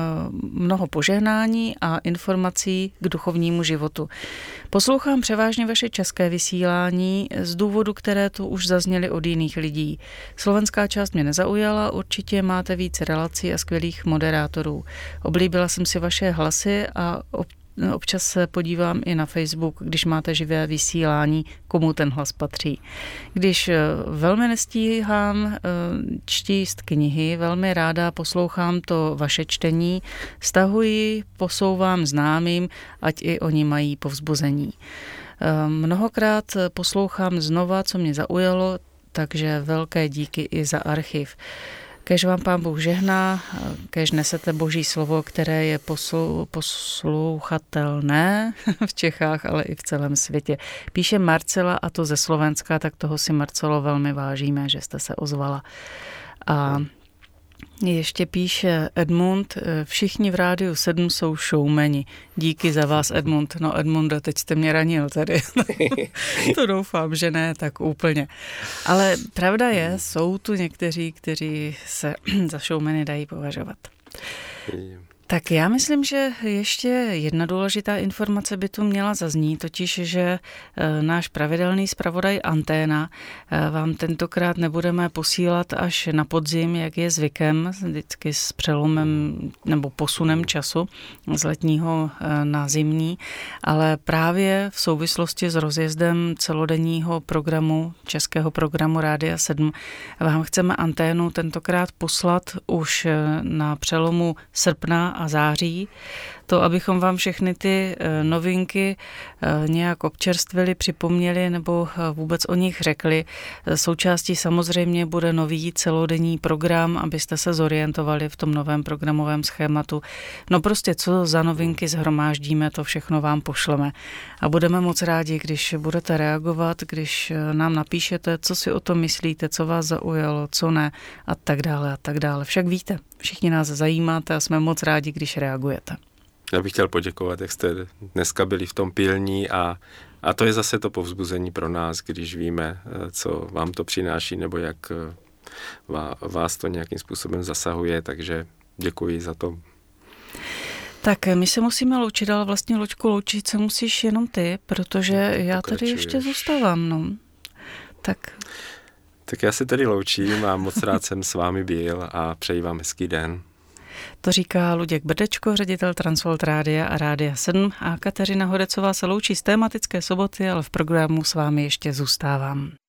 mnoho požehnání a informací k duchovnímu životu. Poslouchám převážně vaše české vysílání z důvodu, které tu už zazněly od jiných lidí. Slovenská část mě nezaujala, určitě máte víc relací a skvělých moderátorů. Oblíbila jsem si vaše hlasy a občas se podívám i na Facebook, když máte živé vysílání, komu ten hlas patří. Když velmi nestíhám číst knihy, velmi ráda poslouchám to vaše čtení, stahuji, posouvám známým, ať i oni mají povzbuzení. Mnohokrát poslouchám znova, co mě zaujalo, takže velké díky i za archiv. Kéž vám Pán Bůh žehná, kéž nesete Boží slovo, které je poslu, poslouchatelné v Čechách, ale i v celém světě. Píše Marcela, a to ze Slovenska, tak toho si, Marcelo, velmi vážíme, že jste se ozvala. A ještě píše Edmund, všichni v Rádiu sedm jsou showmeni. Díky za vás, Edmund. No Edmunda, teď jste mě ranil tady. To doufám, že ne tak úplně. Ale pravda je, jsou tu někteří, kteří se za showmeny dají považovat. Tak já myslím, že ještě jedna důležitá informace by tu měla zaznít, totiž, že náš pravidelný zpravodaj Anténa vám tentokrát nebudeme posílat až na podzim, jak je zvykem, vždycky s přelomem nebo posunem času z letního na zimní, ale právě v souvislosti s rozjezdem celodenního programu, českého programu Rádia sedm, vám chceme Anténu tentokrát poslat už na přelomu srpna a září. to, abychom vám všechny ty novinky nějak občerstvili, připomněli nebo vůbec o nich řekli. Součástí samozřejmě bude nový celodenní program, abyste se zorientovali v tom novém programovém schématu. No prostě co za novinky shromáždíme, to všechno vám pošleme. A budeme moc rádi, když budete reagovat, když nám napíšete, co si o tom myslíte, co vás zaujalo, co ne a tak dále a tak dále. Však víte, všichni nás zajímáte a jsme moc rádi, když reagujete. Já bych chtěl poděkovat, jak jste dneska byli v tom pilní a, a to je zase to povzbuzení pro nás, když víme, co vám to přináší nebo jak vás to nějakým způsobem zasahuje, takže děkuji za to. Tak my se musíme loučit, ale vlastně, Luďku, loučit se musíš jenom ty, protože já tady ještě zůstávám. No. Tak... tak já se tady loučím a moc rád jsem s vámi byl a přeji vám hezký den. To říká Luděk Brdečko, ředitel Transworld Rádia a Rádia sedm a Kateřina Hodecová se loučí z tématické soboty, ale v programu s vámi ještě zůstávám.